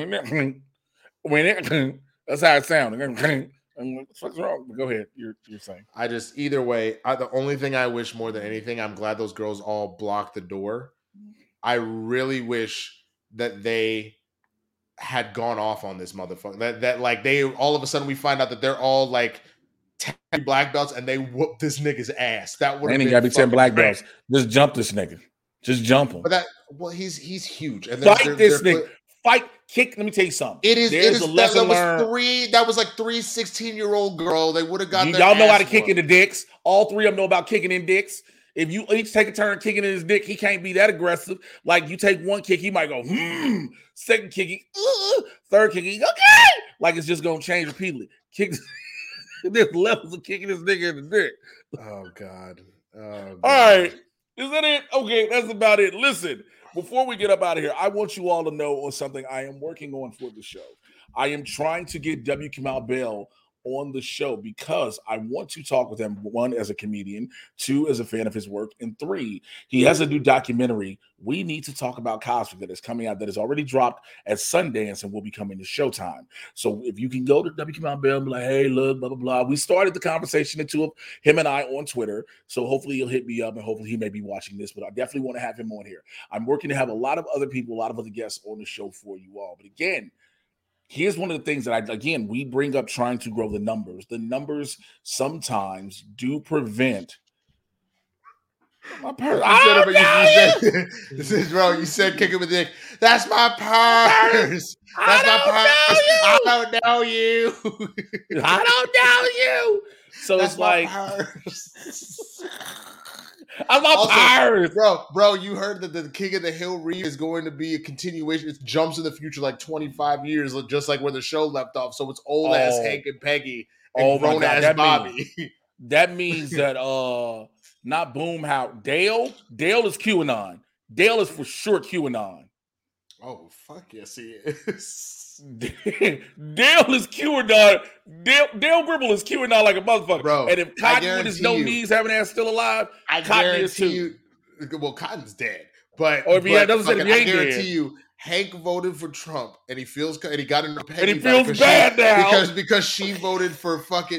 that's how it sounded. What's wrong? Go ahead. You're saying. Either way, the only thing I wish more than anything, I'm glad those girls all blocked the door. I really wish that they had gone off on this motherfucker. That like they all of a sudden we find out that they're all like 10 black belts and they whooped this nigga's ass. That would have been. Ain't gotta be 10 black belts. Just jump this nigga. Just jump him. But he's huge. And fight this nigga. Fight, kick. Let me tell you something. It is a lesson learned. That was like 3 16-year-old girl. They would have got. Y'all know how to kick in the dicks. All three of them know about kicking in dicks. If you each take a turn kicking in his dick, he can't be that aggressive. Like you take one kick, he might go. Second kick, third kick, he okay. Like it's just gonna change repeatedly. Kick. There's levels of kicking this nigga in the dick. Oh God. All right. Is that it? Okay, that's about it. Listen, before we get up out of here, I want you all to know on something I am working on for the show. I am trying to get W. Kamau Bell on the show because I want to talk with him, 1, as a comedian, 2, as a fan of his work, and 3, he has a new documentary, We Need to Talk About Cosby, that is coming out, that is already dropped at Sundance and will be coming to Showtime. So if you can go to W. Kamau Bell and be like, hey, look, blah, blah, blah. We started the conversation, the two of him and I, on Twitter. So hopefully he'll hit me up and hopefully he may be watching this, but I definitely want to have him on here. I'm working to have a lot of other people, a lot of other guests on the show for you all. But again, here's one of the things that we bring up trying to grow the numbers. The numbers sometimes do prevent My purse. This is bro. You said kick him with the dick. That's my purse. That's my purse. I don't know you. I don't know you. So That's it's like purse. I'm my purse. Bro, you heard that the King of the Hill Reef is going to be a continuation. It jumps in the future like 25 years, just like where the show left off. So it's old ass Hank and Peggy and grown ass Bobby. That means that not Boomhauer. Dale is QAnon. Dale is for sure QAnon. Oh fuck yes, he is. Dale is QAnon. Dale Gribble is QAnon like a motherfucker. Bro, and if Cotton with his no knees having ass still alive, Cotton is too. Well, Cotton's dead, but I guarantee you, Hank voted for Trump, and he got into Peggy, and he feels bad now because she voted for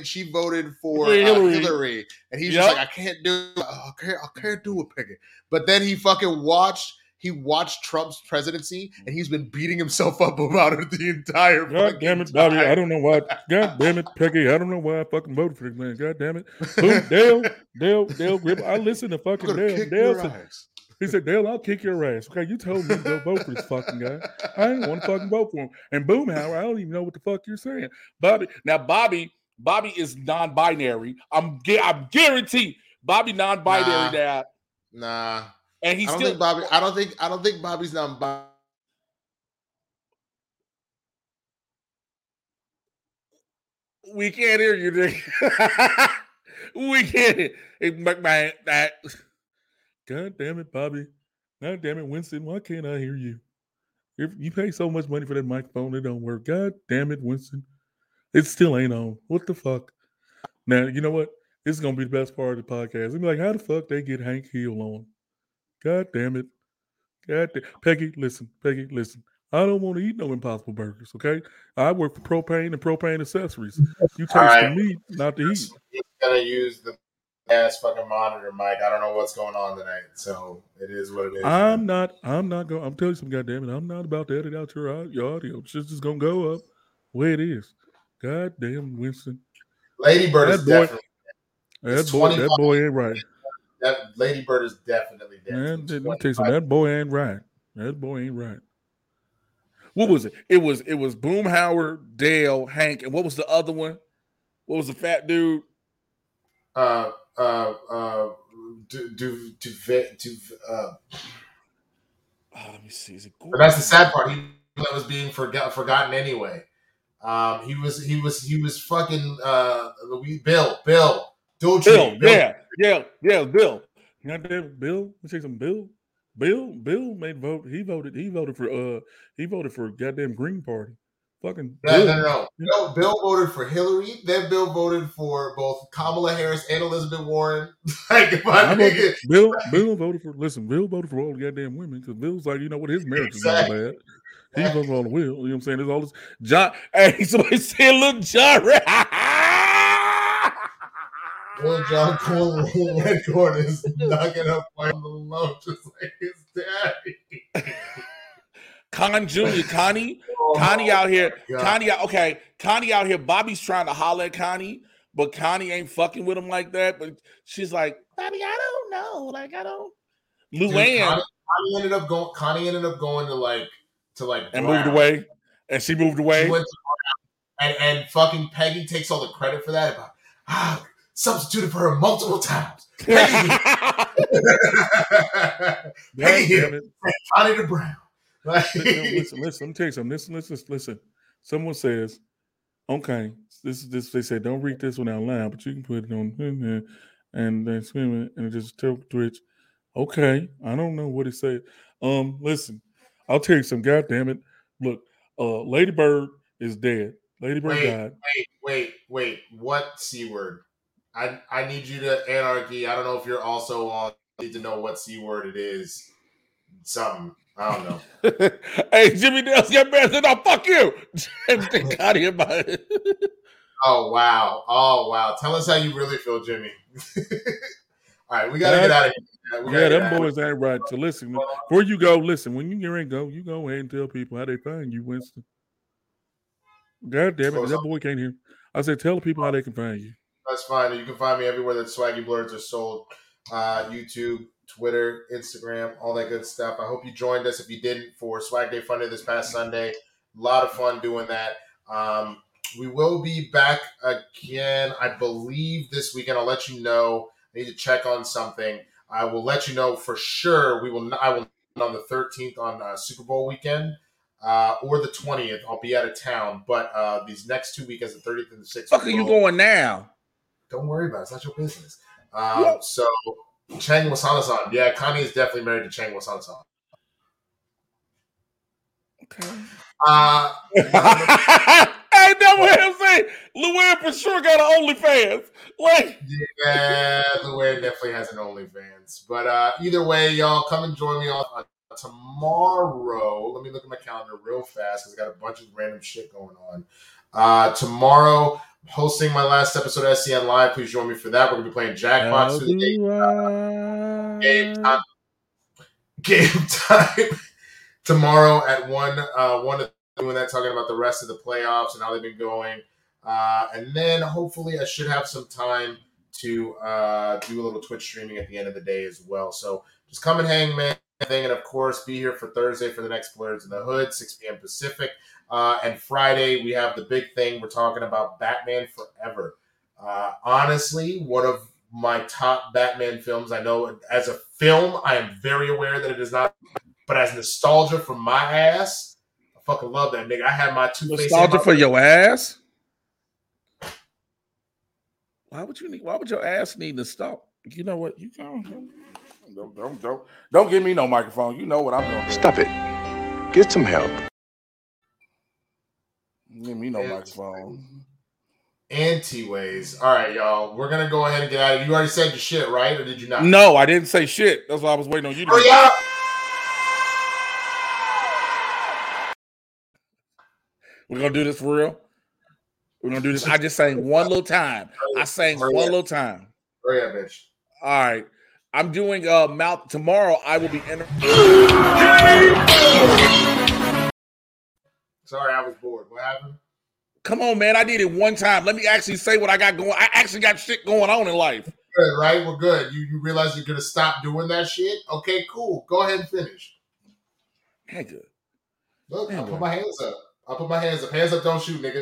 Hillary, and he's just like, I can't do it. I can't do it, Peggy. But then he fucking watched Trump's presidency, and he's been beating himself up about it the entire. God damn it, Bobby! I don't know why. God damn it, Peggy! I don't know why I fucking voted for this man. God damn it, Dale Gribble. I listen to fucking Dale. Dale said, he said, Dale, I'll kick your ass. Okay, you told me to go vote for this fucking guy. I didn't want to fucking vote for him. And Boomhauer, I don't even know what the fuck you're saying, Bobby. Now, Bobby is non-binary. I'm guaranteed Bobby non-binary now. Nah. And he's still Bobby. I don't think Bobby's non-binary. We can't hear you, Nick. We can't. That. God damn it, Bobby. God damn it, Winston. Why can't I hear you? If you pay so much money for that microphone, it don't work. God damn it, Winston. It still ain't on. What the fuck? Now, you know what? This is going to be the best part of the podcast. They'll be like, how the fuck they get Hank Hill on? God damn it. Peggy, listen. I don't want to eat no Impossible Burgers, okay? I work for Propane and Propane Accessories. You taste the meat, not the heat. He's going to use the ass fucking monitor mic. I don't know what's going on tonight, so it is what it is. I'm not going. I'm telling you something, goddamn it. I'm not about to edit out your audio. It's just going to go up the way it is. Goddamn, Winston. Lady Bird is definitely that boy ain't right. That Lady Bird is definitely dead. Man, let me tell you something. That boy ain't right. What was it? It was Boomhauer, Dale, Hank, and what was the other one? What was the fat dude? Let me see. Is it but that's the sad part. He was being forgotten anyway. He was fucking Bill. Bill. Yeah, Bill. Goddamn Bill. Let me say some Bill. Bill made vote. He voted for goddamn Green Party. Fucking no. Bill voted for Hillary. Then Bill voted for both Kamala Harris and Elizabeth Warren. Bill voted for. Listen, Bill voted for all the goddamn women because Bill's like, you know what, his marriage is not bad. He voted for all the will. You know what I'm saying? There's all this John. Hey, somebody said, "Little John." Little John Redcorn is knocking up on the low just like his daddy. Connie out here. Connie out here. Bobby's trying to holler at Connie, but Connie ain't fucking with him like that. But she's like, Bobby, I don't know. Like, I don't. Luann. Connie ended up going to and moved away. And she moved away. She went to and fucking Peggy takes all the credit for that. Substituted for her multiple times. Peggy hit Connie to Brown. Listen, let me tell you something. Listen. Someone says, okay, this. They say don't read this one out loud, but you can put it on and then swim it and just tell Twitch. Okay, I don't know what it said. Listen, I'll tell you some. Goddamn it! Look, Lady Bird is dead. Lady Bird died. Wait. What C word? I need you to Anarchy. I don't know if you're also on. I need to know what C word it is. Something. I don't know. Hey, Jimmy Dale's got better than fuck you. Got him by it. Oh wow. Tell us how you really feel, Jimmy. All right, we gotta get out of here. Them boys ain't right. So listen, before you go, listen, when you get ready to go, you go ahead and tell people how they find you, Winston. God damn it, that boy can't hear. I said, tell the people how they can find you. That's fine. You can find me everywhere that Swaggy Blurs are sold. YouTube, Twitter, Instagram, all that good stuff. I hope you joined us if you didn't for Swag Day Fun Day this past Sunday. A lot of fun doing that. We will be back again, I believe, this weekend. I'll let you know. I need to check on something. I will let you know for sure. I will on the 13th on Super Bowl weekend or the 20th. I'll be out of town. But these next 2 weekends, the 30th and the 6th. Fuck are you going now? Don't worry about it. It's not your business. So Chang Wasana-san. Yeah, Kanye is definitely married to Chang Wasana-san. Okay. I know what I'm saying. Luann for sure got an OnlyFans. Like, yeah, Luann definitely has an OnlyFans. But either way, y'all, come and join me on tomorrow. Let me look at my calendar real fast because I got a bunch of random shit going on. Tomorrow, hosting my last episode of SCN Live. Please join me for that. We're going to be playing Jackbox through the game time. Tomorrow at 1 doing that, talking about the rest of the playoffs and how they've been going. And then hopefully I should have some time to do a little Twitch streaming at the end of the day as well. So just come and hang, man. And of course, be here for Thursday for the next Blurs in the Hood, 6 p.m. Pacific. And Friday, we have the big thing. We're talking about Batman Forever. Honestly, one of my top Batman films. I know as a film, I am very aware that it is not. But as nostalgia from my ass, I fucking love that nigga. I had my Two-Face. Nostalgia for your ass? Why would your ass need to stop? You know what? You don't give me no microphone. You know what I'm doing. Stop it. Get some help. Give me no microphone. Anyways, all right, y'all. We're gonna go ahead and get out of it. You already said your shit, right? Or did you not? No, I didn't say shit. That's why I was waiting on you to hurry up. We're going to do this for real? We're going to do this. I just sang one little time. I sang one little time. Hurry up, bitch. All right. I'm doing mouth. Tomorrow, I will be Sorry, I was bored. What happened? Come on, man. I did it one time. Let me actually say what I got going. I actually got shit going on in life. Good, right? We're good. You realize you're going to stop doing that shit? Okay, cool. Go ahead and finish. Nigga. Look, I'll put my hands up. Hands up. Hands up, don't shoot, nigga.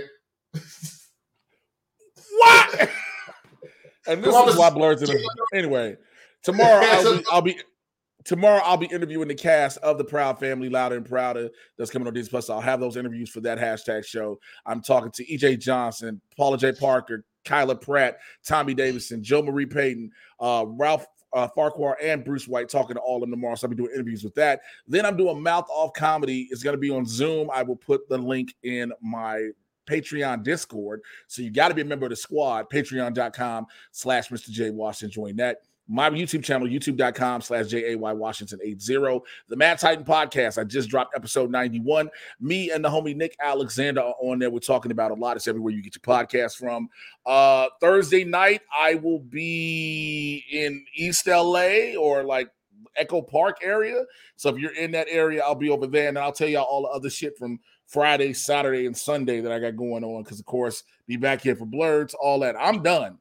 What? And this is why Blurs in the anyway. Tomorrow I'll be interviewing the cast of the Proud Family, Louder and Prouder, that's coming on Disney Plus. I'll have those interviews for that hashtag show. I'm talking to EJ Johnson, Paula J. Parker, Kyla Pratt, Tommy Davidson, Joe Marie Payton, Ralph Farquhar, and Bruce White, talking to all of them tomorrow. So I'll be doing interviews with that. Then I'm doing Mouth Off Comedy. It's going to be on Zoom. I will put the link in my Patreon Discord. So you got to be a member of the squad. Patreon.com/Mr. J Washington. Join that. My YouTube channel, youtube.com/JAY-Washington80. The Mad Titan podcast. I just dropped episode 91. Me and the homie Nick Alexander are on there. We're talking about a lot. It's everywhere you get your podcast from. Thursday night, I will be in East LA or like Echo Park area. So if you're in that area, I'll be over there. And I'll tell y'all all the other shit from Friday, Saturday, and Sunday that I got going on. Because, of course, be back here for Blurs, all that. I'm done.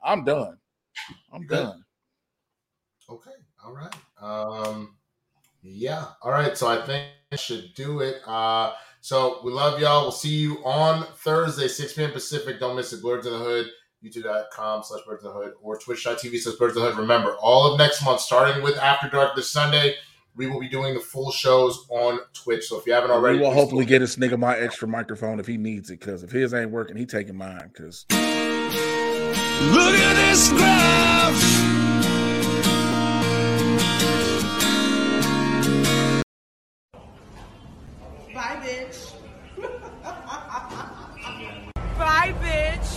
Okay. All right. Yeah. All right. So I think I should do it. So we love y'all. We'll see you on Thursday, 6 p.m. Pacific. Don't miss it. Blurs in the Hood, youtube.com/Blurs in the Hood or twitch.tv/Blurs in the Hood. Remember, all of next month, starting with After Dark this Sunday, we will be doing the full shows on Twitch. So if you haven't already, we will hopefully get this nigga my extra microphone if he needs it. Because if his ain't working, he taking mine. Because look at this graph. Bye, bitch. Bye, bitch.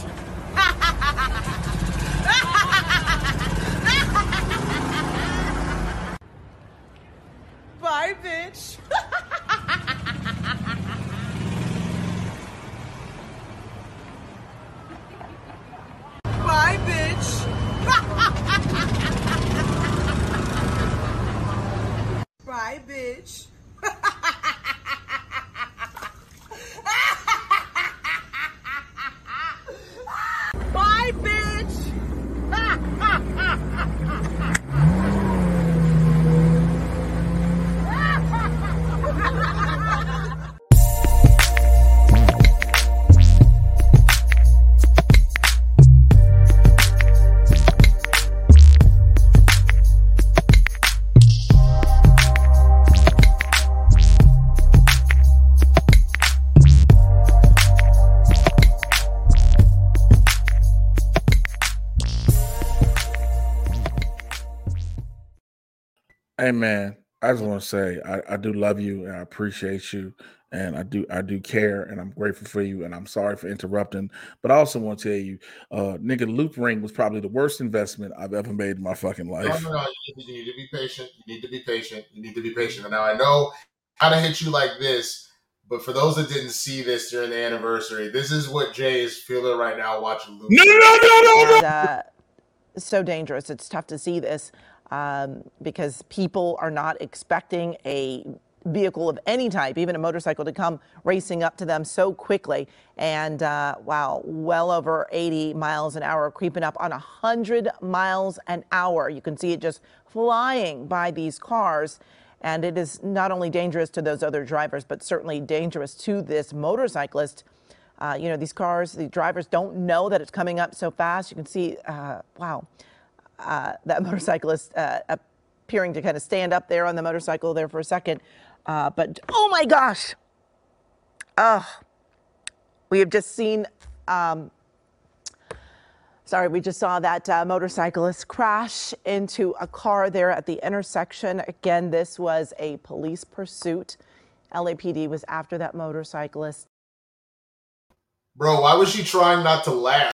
Bye, bitch. Bye, bitch. Bye, bitch. Bye, bitch. Hey man, I just want to say I do love you and I appreciate you and I do care and I'm grateful for you and I'm sorry for interrupting. But I also want to tell you, nigga, Loop Ring was probably the worst investment I've ever made in my fucking life. No. You need to be patient. You need to be patient. You need to be patient. And now I know how to hit you like this, but for those that didn't see this during the anniversary, this is what Jay is feeling right now watching Loop. And, so dangerous. It's tough to see this because people are not expecting a vehicle of any type, even a motorcycle, to come racing up to them so quickly. And wow, well over 80 miles an hour, creeping up on 100 miles an hour. You can see it just flying by these cars. And it is not only dangerous to those other drivers, but certainly dangerous to this motorcyclist. You know, these cars, the drivers don't know that it's coming up so fast. You can see, wow, that motorcyclist appearing to kind of stand up there on the motorcycle there for a second. But, oh my gosh. We have just seen, we just saw that motorcyclist crash into a car there at the intersection. Again, this was a police pursuit. LAPD was after that motorcyclist. Bro, why was she trying not to laugh?